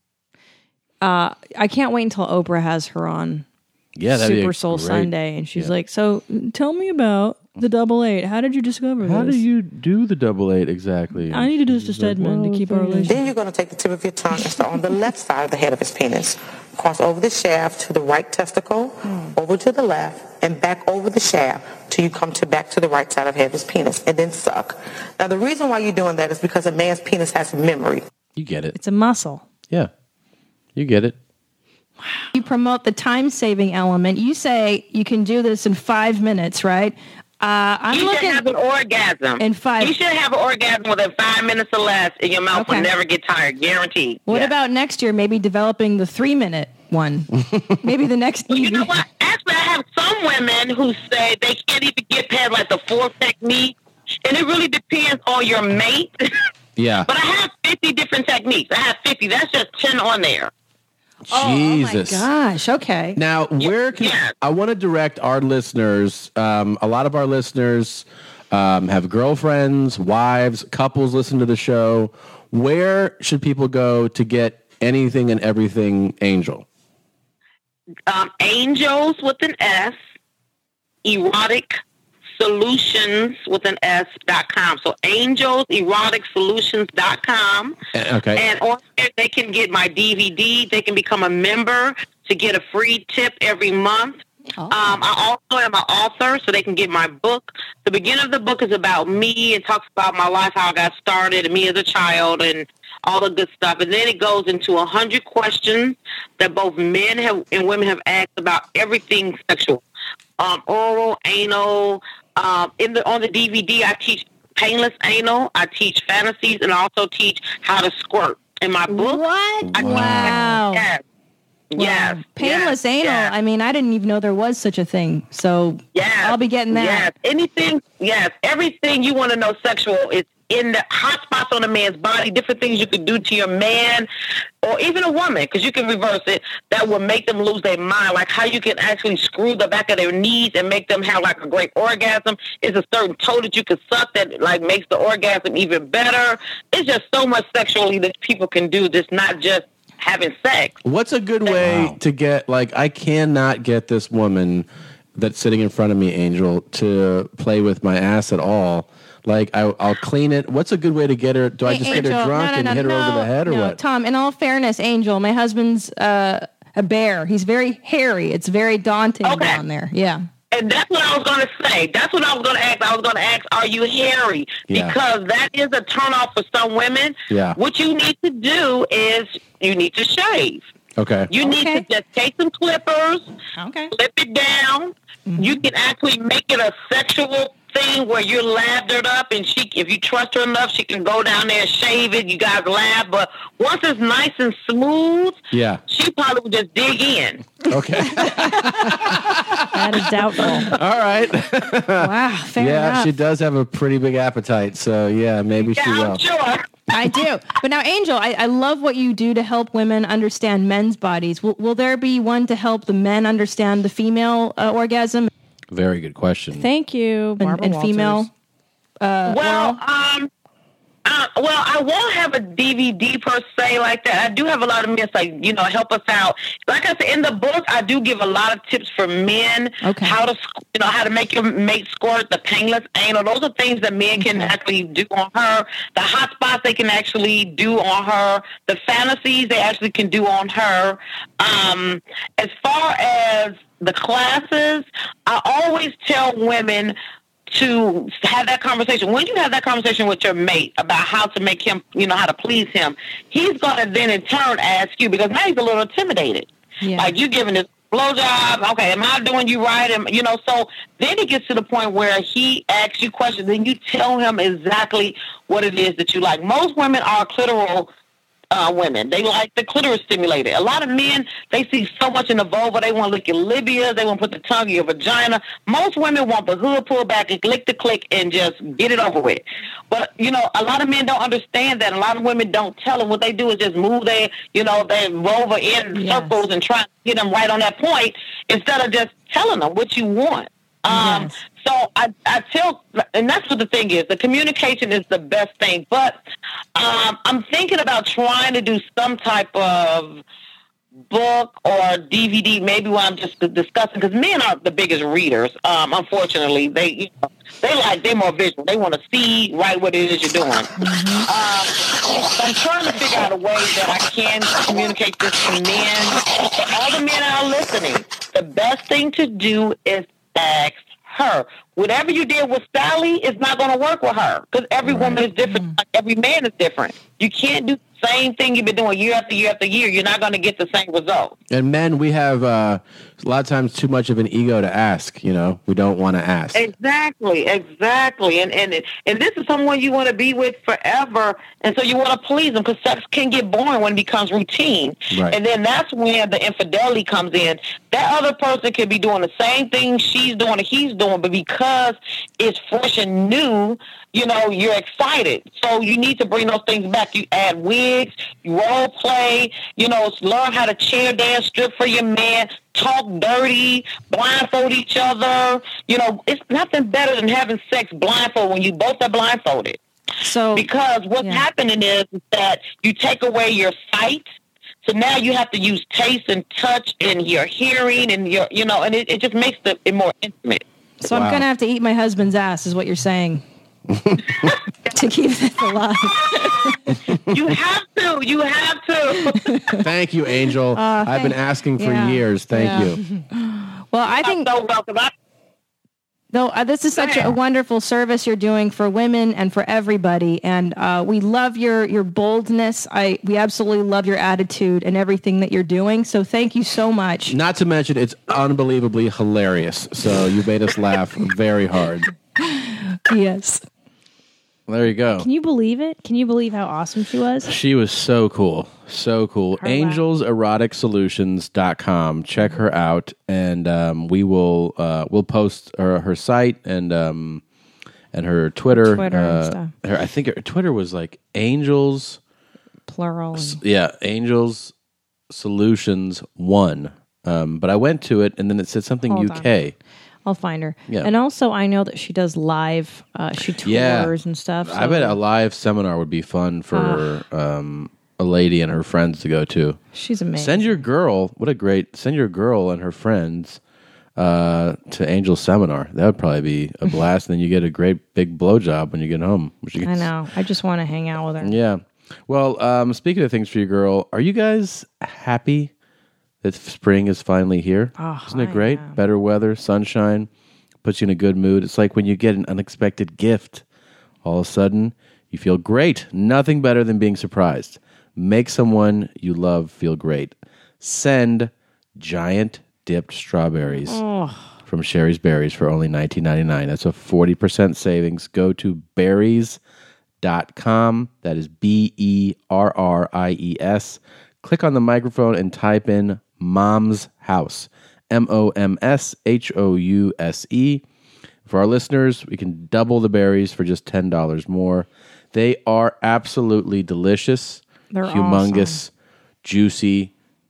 Uh, I can't wait until Oprah has her on. Yeah, that'd be Super a Soul great- Sunday, and she's yeah. like, "So, tell me about the double eight. How did you discover How this? do you do the double eight exactly? I need to do this to Stedman to keep our relationship." Then you're going to take the tip of your tongue and start on the left side of the head of his penis. Cross over the shaft to the right testicle, over to the left, and back over the shaft till you come to back to the right side of the head of his penis, and then suck. Now, the reason why you're doing that is because a man's penis has memory. You get it. It's a muscle. Yeah. You get it. You promote the time-saving element. You say you can do this in five minutes, right? Uh, I'm you looking should have an orgasm. in five. You should have an orgasm within five minutes or less, and your mouth Okay. will never get tired, guaranteed. What Yeah. about next year? Maybe developing the three-minute one. Maybe the next. You know what? Actually, I have some women who say they can't even get past like the fourth technique, and it really depends on your mate. Yeah. But I have fifty different techniques. I have fifty. That's just ten on there. Jesus. Oh, my gosh. Okay. Now, where can I want to direct our listeners? Um, a lot of our listeners um, have girlfriends, wives, couples listen to the show. Where should people go to get anything and everything Angel? Um, Angels with an S, erotic solutions with an S dot com. So angels erotic solutions dot com. Okay. And on there they can get my D V D. They can become a member to get a free tip every month. Oh. Um, I also am an author, so they can get my book. The beginning of the book is about me and talks about my life, how I got started, and me as a child, and all the good stuff. And then it goes into a hundred questions that both men have and women have asked about everything sexual, um, oral, anal. Um, in the on the D V D, I teach painless anal. I teach fantasies, and I also teach how to squirt. In my book, What? I Wow. Yes. Wow. Yes. Painless yes, anal. yes. I mean, I didn't even know there was such a thing. So Yes. I'll be getting that. Yes. Anything, yes. Everything you want to know sexual is in the hot spots on a man's body, different things you could do to your man or even a woman, because you can reverse it, that will make them lose their mind, like how you can actually screw the back of their knees and make them have like a great orgasm. It's a certain toe that you can suck that like makes the orgasm even better. It's just so much sexually that people can do that's not just having sex. What's a good way to get, like, I cannot get this woman that's sitting in front of me, Angel, to play with my ass at all. Like, I, I'll clean it. What's a good way to get her? Do I Hey, just get her Angel, drunk no, no, and no, hit her no, over the head or no, what? Tom, in all fairness, Angel, my husband's uh, a bear. He's very hairy. It's very daunting Okay. down there. Yeah. And that's what I was going to say. That's what I was going to ask. I was going to ask, are you hairy? Yeah. Because that is a turnoff for some women. Yeah. What you need to do is you need to shave. Okay. You need Okay. to just take some clippers, Okay. flip it down. You can actually make it a sexual thing where you're lathered up, and she, if you trust her enough, she can go down there and shave it. You guys laugh, but once it's nice and smooth, Yeah. she probably will just dig in. Okay. That is doubtful. All right. Wow. Fair yeah, enough. she does have a pretty big appetite, so yeah, maybe she Yeah, will. I'm sure. I do. But now, Angel, I, I love what you do to help women understand men's bodies. Will, will there be one to help the men understand the female uh, orgasm? Very good question. Thank you. And, Barbara and female. Walters. Uh, Well, oral? um, uh, well, I won't have a D V D per se like that. I do have a lot of men like, you know, help us out. Like I said, in the book, I do give a lot of tips for men. Okay. How to, you know, how to make your mate squirt, the painless anal. Those are things that men can actually do on her. The hot spots they can actually do on her. The fantasies they actually can do on her. Um, as far as the classes, I always tell women to have that conversation. When you have that conversation with your mate about how to make him, you know, how to please him, he's going to then in turn ask you, because now he's a little intimidated. Yeah. Like, you giving this blowjob, okay, am I doing you right? Am, you know, so then he gets to the point where he asks you questions, then you tell him exactly what it is that you like. Most women are clitoral uh, women. They like the clitoris stimulated. A lot of men, they see so much in the vulva, they want to lick your labia, they want to put the tongue in your vagina. Most women want the hood pulled back and lick the click and just get it over with. But, you know, a lot of men don't understand that. A lot of women don't tell them. What they do is just move their, you know, their vulva in Yes. circles and try to get them right on that point instead of just telling them what you want. Um, Yes. So I, I tell, and that's what the thing is. The communication is the best thing. But um, I'm thinking about trying to do some type of book or D V D, maybe when I'm just discussing, because men are the biggest readers. Um, unfortunately, they you know, they like they're more visual. They want to see right what it is you're doing. Um, I'm trying to figure out a way that I can communicate this to men. For all the men that are listening, the best thing to do is ask her. Whatever you did with Sally is not going to work with her because every woman is different. Every man is different. You can't do the same thing you've been doing year after year after year. You're not going to get the same result. And men, we have uh, a lot of times too much of an ego to ask. You know, we don't want to ask. Exactly, exactly. And and and this is someone you want to be with forever, and so you want to please them because sex can get boring when it becomes routine. Right. And then that's when the infidelity comes in. That other person could be doing the same thing she's doing or he's doing, but because it's fresh and new, you know, you're excited. So you need to bring those things back. You add wigs, you role play, you know, learn how to chair dance, strip for your man, talk dirty, blindfold each other. You know, it's nothing better than having sex blindfold when you both are blindfolded. So because what's yeah. happening is that you take away your sight. So now you have to use taste and touch and your hearing and your, you know, and it, it just makes the, it more intimate. So Wow. I'm going to have to eat my husband's ass is what you're saying. To keep this alive. You have to. You have to. Thank you, Angel. Uh, I've been thank- asking for yeah. years. Thank Yeah. you. Well, I think so welcome. I- though uh, this is such a wonderful service you're doing for women and for everybody, and uh, we love your your boldness. I we absolutely love your attitude and everything that you're doing. So thank you so much. Not to mention, it's unbelievably hilarious. So you made us laugh very hard. Yes. There you go. Can you believe it? Can you believe how awesome she was? She was so cool. So cool. Her angels erotic solutions dot com. Check her out, and um, we will uh, we'll post her, her site and um, and her Twitter. Twitter and uh, stuff. Her, I think her Twitter was like Angels. Plural. Yeah, Angels Solutions One. Um, but I went to it, and then it said something Hold U on. K. I'll find her. Yeah. And also, I know that she does live. Uh, she tours Yeah. and stuff. I so- bet a live seminar would be fun for um, a lady and her friends to go to. She's amazing. Send your girl. What a great send your girl and her friends uh, to Angel Seminar. That would probably be a blast. And then you get a great big blowjob when you get home. Which you I get- know. I just want to hang out with her. Yeah. Well, um, speaking of things for your girl, are you guys happy that spring is finally here? Oh, Isn't it I great? am. Better weather, sunshine, puts you in a good mood. It's like when you get an unexpected gift. All of a sudden, you feel great. Nothing better than being surprised. Make someone you love feel great. Send giant dipped strawberries Oh. from Sherry's Berries for only nineteen ninety-nine. That's a forty percent savings. Go to berries dot com. That is B E R R I E S. Click on the microphone and type in Mom's House. M O M S H O U S E. For our listeners, we can double the berries for just ten dollars more. They are absolutely delicious, They're humongous, juicy,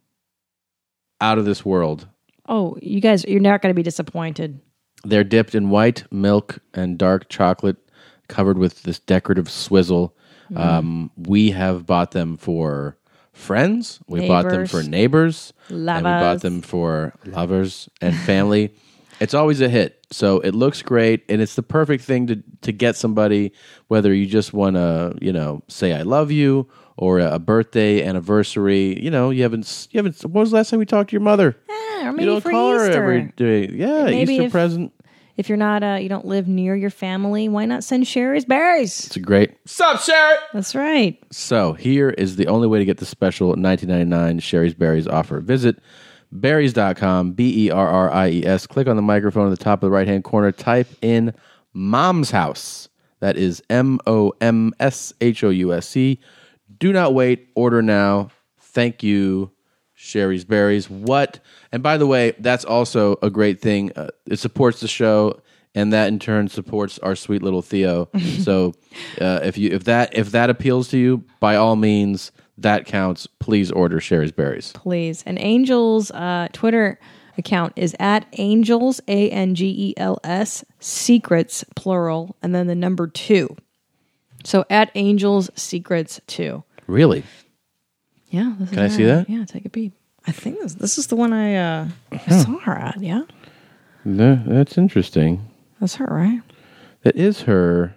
out of this world. Oh, you guys, you're not going to be disappointed. They're dipped in white milk and dark chocolate, covered with this decorative swizzle. Mm. Um, we have bought them for friends. We bought them Neighbors. for neighbors. And we bought Lovers. them for lovers and family. It's always a hit. So it looks great, and it's the perfect thing to, to get somebody, whether you just want to, you know, say I love you, or a birthday, anniversary. You know, you haven't, you haven't, when was the last time we talked to your mother? Yeah, or maybe you don't for call Easter. her every day. Yeah, Maybe Easter if- present. If you're not, uh, you don't live near your family, why not send Sherry's Berries? It's a great. Sup, Sherry? That's right. So here is the only way to get the special nineteen ninety-nine Sherry's Berries offer. Visit berries dot com, B E R R I E S. Click on the microphone at the top of the right-hand corner. Type in Mom's House. That is M O M S H O U S E. do not wait. Order now. Thank you, Sherry's Berries. What? And by the way, that's also a great thing. Uh, it supports the show, and that in turn supports our sweet little Theo. So uh, if you if that if that appeals to you, by all means, that counts. Please order Sherry's Berries. Please. And Angel's uh, Twitter account is at Angels, A N G E L S, Secrets, plural, and then the number two. So at Angels Secrets two. Really? Yeah. This Can is I her. see that? Yeah, take a peek. I think this this is the one I, uh, I saw her at, yeah? No, that's interesting. That's her, right? That is her.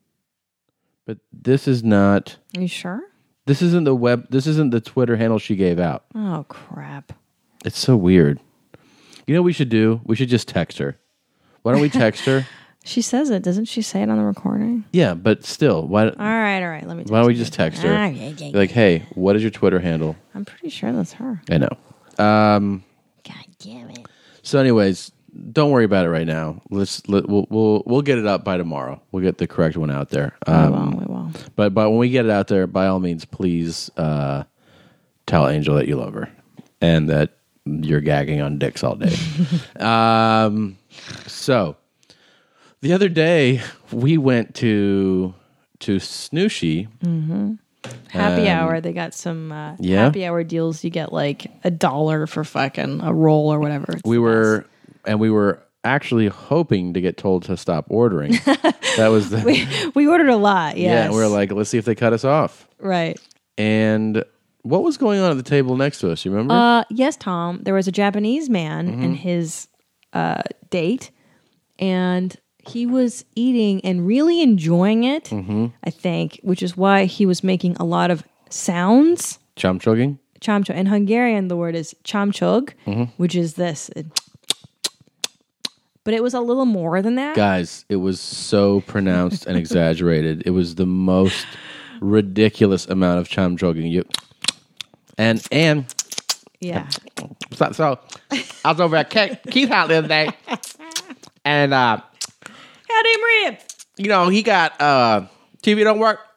But this is not. Are you sure? This isn't the web. This isn't the Twitter handle she gave out. Oh, crap. It's so weird. You know what we should do? We should just text her. Why don't we text her? She says it. Doesn't she say it on the recording? Yeah, but still, why? All right, all right. Let me text Why don't we her. just text her? Ah, yeah, yeah, Be like, hey, what is your Twitter handle? I'm pretty sure that's her. I know. Um, God damn it. so, anyways, don't worry about it right now. Let's let, we'll we'll we'll get it up by tomorrow. We'll get the correct one out there. Um, we will. We will. But but when we get it out there, by all means, please uh, tell Angel that you love her and that you're gagging on dicks all day. um, so the other day we went to to Snooshi. Mm-hmm. Happy Um, hour. They got some uh, yeah? happy hour deals. You get like a dollar for fucking a roll or whatever. It's We the were and we were actually hoping to get told to stop ordering. That was the best. we we ordered a lot. Yes. yeah. And we were like, let's see if they cut us off. right. And what was going on at the table next to us? You remember? Uh, yes, Tom. There was a Japanese man Mm-hmm. and his uh, date, and he was eating and really enjoying it. Mm-hmm. I think, which is why he was making a lot of sounds. Chum chugging. Chamchog. In Hungarian, the word is chamchog, Mm-hmm. which is this. But it was a little more than that. Guys, it was so pronounced and exaggerated. It was the most ridiculous amount of chum chugging. You and and Yeah. so, so I was over at Keith, Keith's house the other day, and uh, Had him rib. you know he got uh, T V don't work.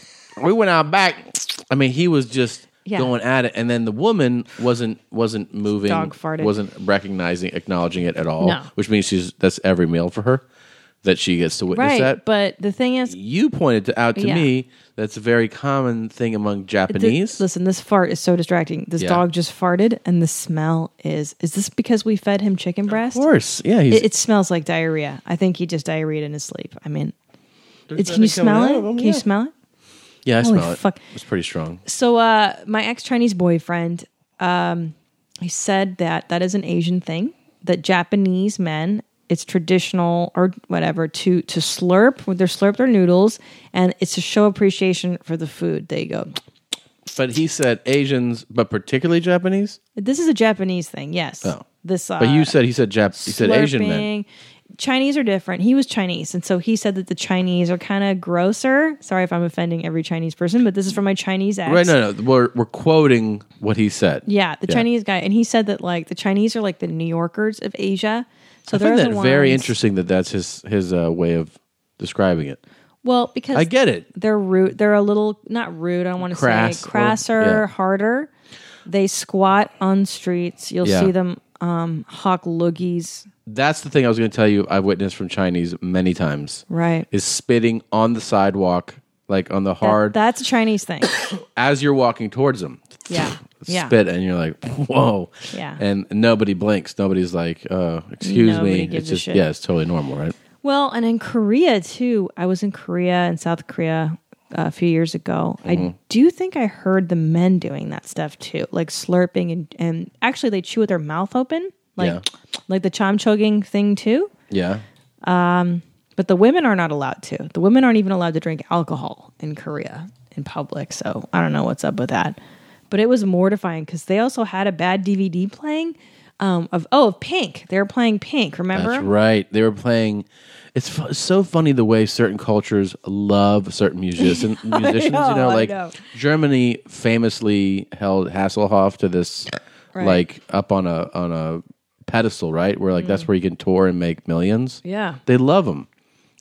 We went out back. I mean, he was just Yeah. going at it, and then the woman wasn't wasn't moving, Dog farted. wasn't recognizing, acknowledging it at all. No. Which means she's that's every meal for her that she gets to witness Right. that. But the thing is, You pointed to, out to Yeah. me that's a very common thing among th- Japanese. listen, this fart is so distracting. This Yeah. dog just farted, and the smell is. Is this because we fed him chicken breast? Of course, yeah. He's, It, it smells like diarrhea. I think he just diarrheed in his sleep. I mean, There's it's, can you nothing coming smell out it? of him, Can yeah. you smell it? yeah, I Holy smell it. fuck. It's pretty strong. So, uh, my ex Chinese boyfriend, um, he said that that is an Asian thing. That Japanese men, it's traditional or whatever to to slurp with their slurp their noodles, and it's to show appreciation for the food. They go. But he said Asians, but particularly Japanese. This is a Japanese thing, yes. Oh. This, uh, But you said he said Jap. He said Asian men. slurping. Chinese are different. He was Chinese, and so he said that the Chinese are kind of grosser. Sorry if I'm offending every Chinese person, but this is from my Chinese ex. Right? No, no. We're we're quoting what he said. Yeah, the Yeah. Chinese guy, and he said that like the Chinese are like the New Yorkers of Asia. So I they're find the that very ones- interesting that that's his his uh, way of describing it. Well, because I get it. They're rude. They're a little not rude. I don't want to Crass say or- crasser, yeah. harder. They squat on streets. You'll Yeah. see them um, hawk loogies. That's the thing I was going to tell you. I've witnessed from Chinese many times. Right. Is spitting on the sidewalk, like on the That- hard, that's a Chinese thing. as you're walking towards them. Yeah. Yeah. Spit, and you're like, whoa. Yeah. And nobody blinks. Nobody's like, uh, excuse Nobody me. gives It's a just, shit. yeah, it's totally normal, right? Well, and in Korea too. I was in Korea and South Korea uh, a few years ago. Mm-hmm. I do think I heard the men doing that stuff too, like slurping and, and actually they chew with their mouth open, like Yeah. like the chom chugging thing too. Yeah. But the women are not allowed to. The women aren't even allowed to drink alcohol in Korea in public. So I don't know what's up with that. But it was mortifying because they also had a bad D V D playing um, of oh of Pink. They were playing Pink. Remember? That's right. They were playing. It's fu- so funny the way certain cultures love certain musician, musicians. know, you know, I like know. Germany famously held Hasselhoff to this, Right. like up on a on a pedestal, right? Where like that's where you can tour and make millions. Yeah. They love him,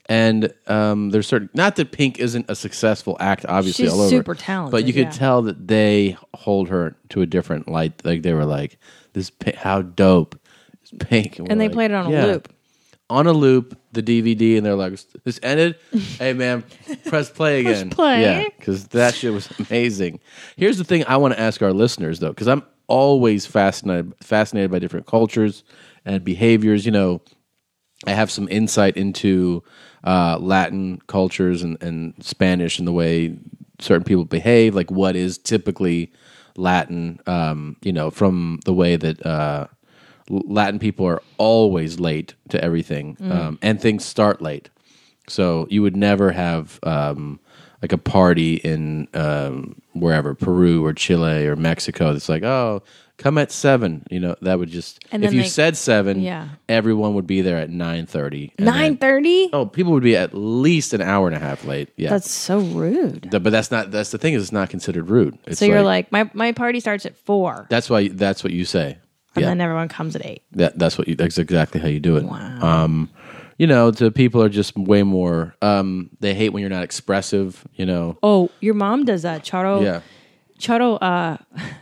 And um, there's certain, not that Pink isn't a successful act, obviously, She's all over. super talented, but you could yeah. tell that they hold her to a different light. Like they were like, "This, Pi- how dope is Pink?" And we're they like, played it on a "Yeah." loop. On a loop, the D V D, and they're like, "This ended. Hey, man, press play Press again." play. Yeah, because that shit was amazing. Here's the thing: I want to ask our listeners though, because I'm always fascinated fascinated by different cultures and behaviors. You know, I have some insight into uh, Latin cultures and, and Spanish and the way certain people behave. Like, what is typically Latin? Um, you know, from the way that. Uh, Latin people are always late to everything, Mm. um, and things start late. So you would never have um, like a party in um, wherever, Peru or Chile or Mexico. That's like, oh, come at seven. You know, that would just And if then you they- said seven, Yeah. everyone would be there at nine thirty. Nine thirty? Oh, people would be at least an hour and a half late. Yeah, That's so rude. Th- but that's not. That's the thing is, it's not considered rude. It's so you're like, my my party starts at four, that's why that's what you say. and Yeah. then everyone comes at eight. That that's what you, that's exactly how you do it. Um, you know, the people are just way more. Um, they hate when you're not expressive. You know. Oh, your mom does that, Charo. Yeah. Charo. Uh,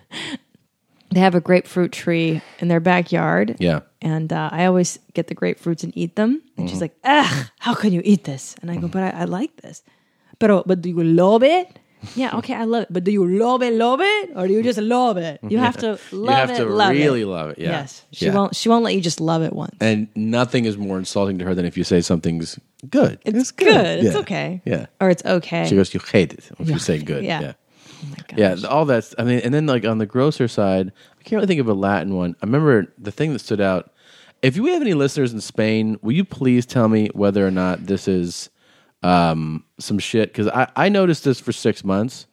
they have a grapefruit tree in their backyard. Yeah. And uh, I always get the grapefruits and eat them. And she's Mhm. like, "Ugh, how can you eat this?" And I go, "But I, I like this." But but do you love it? Yeah, okay, I love it. But do you love it, love it, or do you just love it? You have to You love have it, to love really it. love it, yeah. Yes, she Yeah. won't. She won't let you just love it once. And nothing is more insulting to her than if you say something's good. It's, good. It's Yeah. okay. Yeah. Or it's okay. She goes, you hate it if Yeah. you say good. Yeah. Yeah. Yeah, th- all that's. I mean, and then like on the grosser side, I can't really think of a Latin one. I remember the thing that stood out. If you have any listeners in Spain, will you please tell me whether or not this is um, some shit? Because I, I noticed this for six months.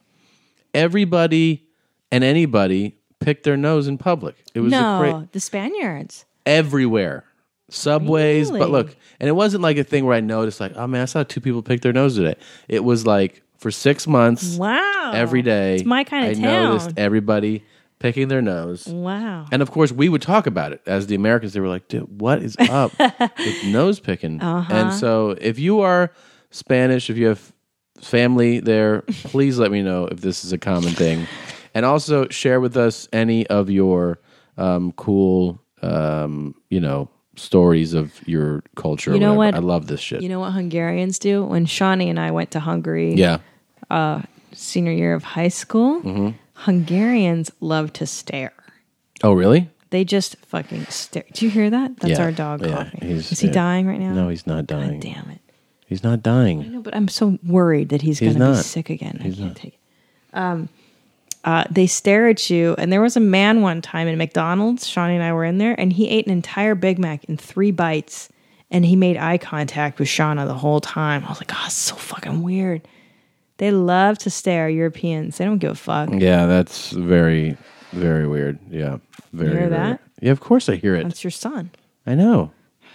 Everybody and anybody picked their nose in public. It was no, a cra- the Spaniards. everywhere. Subways, Really? but look, and it wasn't like a thing where I noticed, like, oh man, I saw two people pick their nose today. It was like for six months, Wow. every day. It's my kind of I town. noticed everybody picking their nose. Wow. And of course, we would talk about it as the Americans. They were like, dude, what is up with nose picking? Uh-huh. And so if you are Spanish, if you have family there, please let me know if this is a common thing. And also share with us any of your um, cool, um, you know, stories of your culture. or You know whatever. what? I love this shit. You know what Hungarians do? When Shawnee and I went to Hungary, Yeah. uh, senior year of high school, Mhm. Hungarians love to stare. Oh, really? They just fucking stare. Do you hear that? That's Yeah. our dog Yeah. coughing. He's- Is he yeah. dying right now? No, he's not dying. God damn it. He's not I dying. know, but I'm so worried that he's, He's going to be not. sick again. He's I can't not. take it. Um, uh, they stare at you, and there was a man one time in McDonald's. Shawnee and I were in there, and he ate an entire Big Mac in three bites, and he made eye contact with Shauna the whole time. I was like, oh, it's so fucking weird. They love to stare, Europeans. They don't give a fuck. Yeah, that's very, very weird. Yeah, very. You hear very- that? Yeah, of course I hear it. That's your son. I know.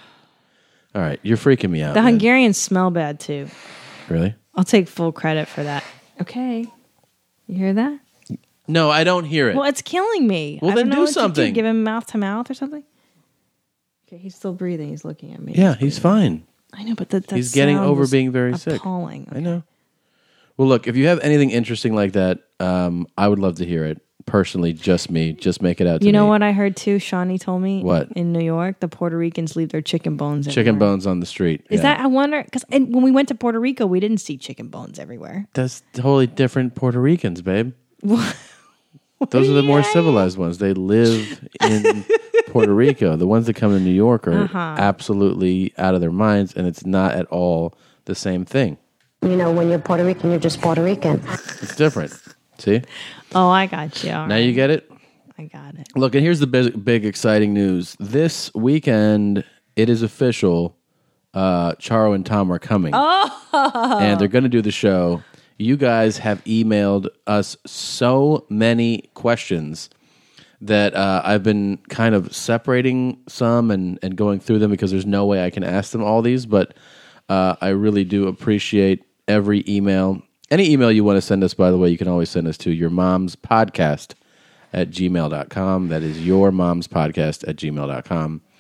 All right, you're freaking me out. The man. Hungarians smell bad too. Really? I'll take full credit for that. Okay. You hear that? No, I don't hear it. Well, it's killing me. Well, I then don't know do what to something. Give him mouth to mouth or something. Okay, he's still breathing. He's looking at me. Yeah, he's fine. I know, but that, that He's getting sound over was being very sick. appalling. I know. Well, look, if you have anything interesting like that, um, I would love to hear it. Personally, just me. Just make it out to You know me. what I heard too? Shawnee told me. What? In New York, the Puerto Ricans leave their chicken bones. Chicken everywhere. bones on the street. Is Yeah. that? I wonder because when we went to Puerto Rico, we didn't see chicken bones everywhere. That's totally different Puerto Ricans, babe. Those are the more civilized ones. They live in Puerto Rico. The ones that come to New York are Uh-huh. absolutely out of their minds, and it's not at all the same thing. You know, when you're Puerto Rican, you're just Puerto Rican. It's different. See? Oh, I got you. All Now right. you get it? I got it. Look, and here's the big, big exciting news. This weekend, it is official. Uh, Charo and Tom are coming. Oh, And they're going to do the show. You guys have emailed us so many questions that uh, I've been kind of separating some and, and going through them because there's no way I can ask them all these. But uh, I really do appreciate every email. Any email you want to send us, by the way, you can always send us to your mom's podcast at gmail dot com. That is your mom's podcast at gmail dot com.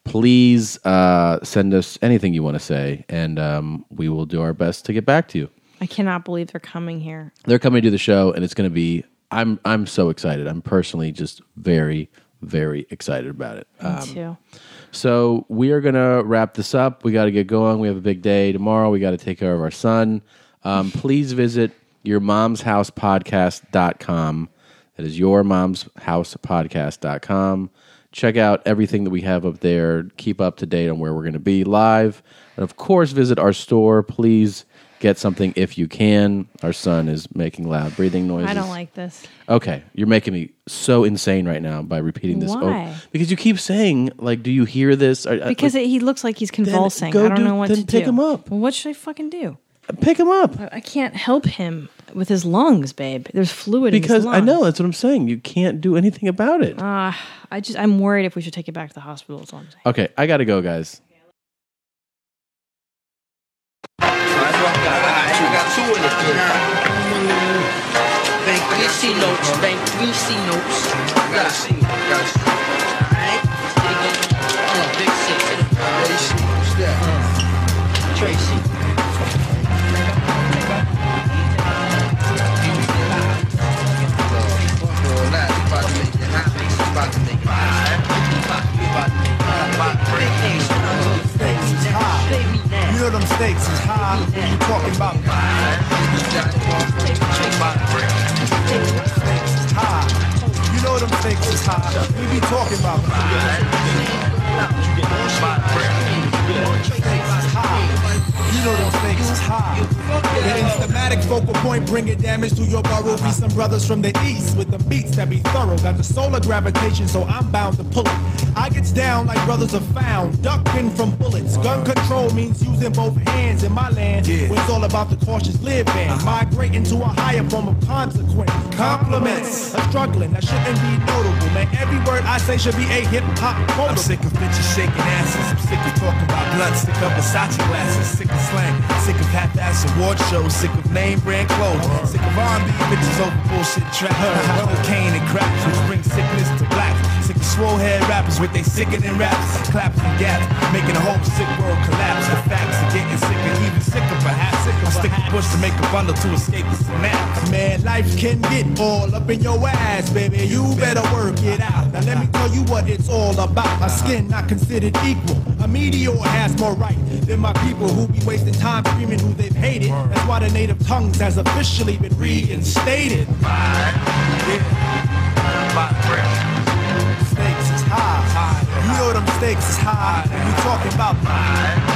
please uh, send us anything you want to say, and um, we will do our best to get back to you. I cannot believe they're coming here. They're coming to the show, and it's going to be. I'm I'm so excited. I'm personally just very very excited about it. Me um, too. So we are going to wrap this up. We got to get going. We have a big day tomorrow. We got to take care of our son. Um, please visit your mom's house podcast dot com. That is your mom's house podcast dot com. Check out everything that we have up there. Keep up to date on where we're going to be live. And of course, visit our store. Please get something if you can. Our son is making loud breathing noises. I don't like this. Okay, you're making me so insane right now by repeating this. Why? Over. Because you keep saying, like, do you hear this? Or, because like, it, he looks like he's convulsing. go I don't do- know what then to pick do. him up. Well, what should I fucking do? Pick him up. I, I can't help him with his lungs, babe. There's fluid in his Because lungs. I know, that's what I'm saying. You can't do anything about it. Uh, I just, I'm worried if we should take it back to the hospital. That's all I'm saying. Okay, I got to go, guys. Bank three C notes, bank three C notes. Gotta see, gotta see. Alright? Oh, big six. Big six. What's that? Uh, Tracy. Well, now you about to make it hot. You about to make it hot. You about to make it hot. Stakes is high. You know them stakes is high. You talking about stakes is high. You know them stakes is high. We be talking about stakes is high. You know them stakes is high. The instamatic focal point bringing damage to your burrow. Be some brothers from the east with the beats that be thorough. Got the solar gravitation, so I'm bound to pull it. I gets down like brothers are found, ducking from bullets. Gun control means using both hands in my land. Yeah. Where it's all about the cautious living. Uh-huh. Migrating to a higher form of consequence. Compliments of struggling that shouldn't be notable. Man, every word I say should be a hip-hop quotable. I'm sick of bitches shaking asses. I'm sick of talking about blunt. Sick of Versace glasses. Sick of slang. Sick of half-ass award shows. Sick of name brand clothes. Sick of R and B bitches over bullshit trap. Cocaine and crack, which brings sickness to black. Sick of swole head rappers with they sickening raps. Claps and gaps, making the whole sick world collapse. The facts are getting sicker, even sicker perhaps. I stick a push to make a bundle to escape the synapse. Man, life can get all up in your ass, baby. You better work it out. Now let me tell you what it's all about. My skin not considered equal. A meteor has more right than my people who be wasting time screaming who they've hated. That's why the native tongues has officially been reinstated. Yeah. Stakes is high. You know them stakes is high. We talking about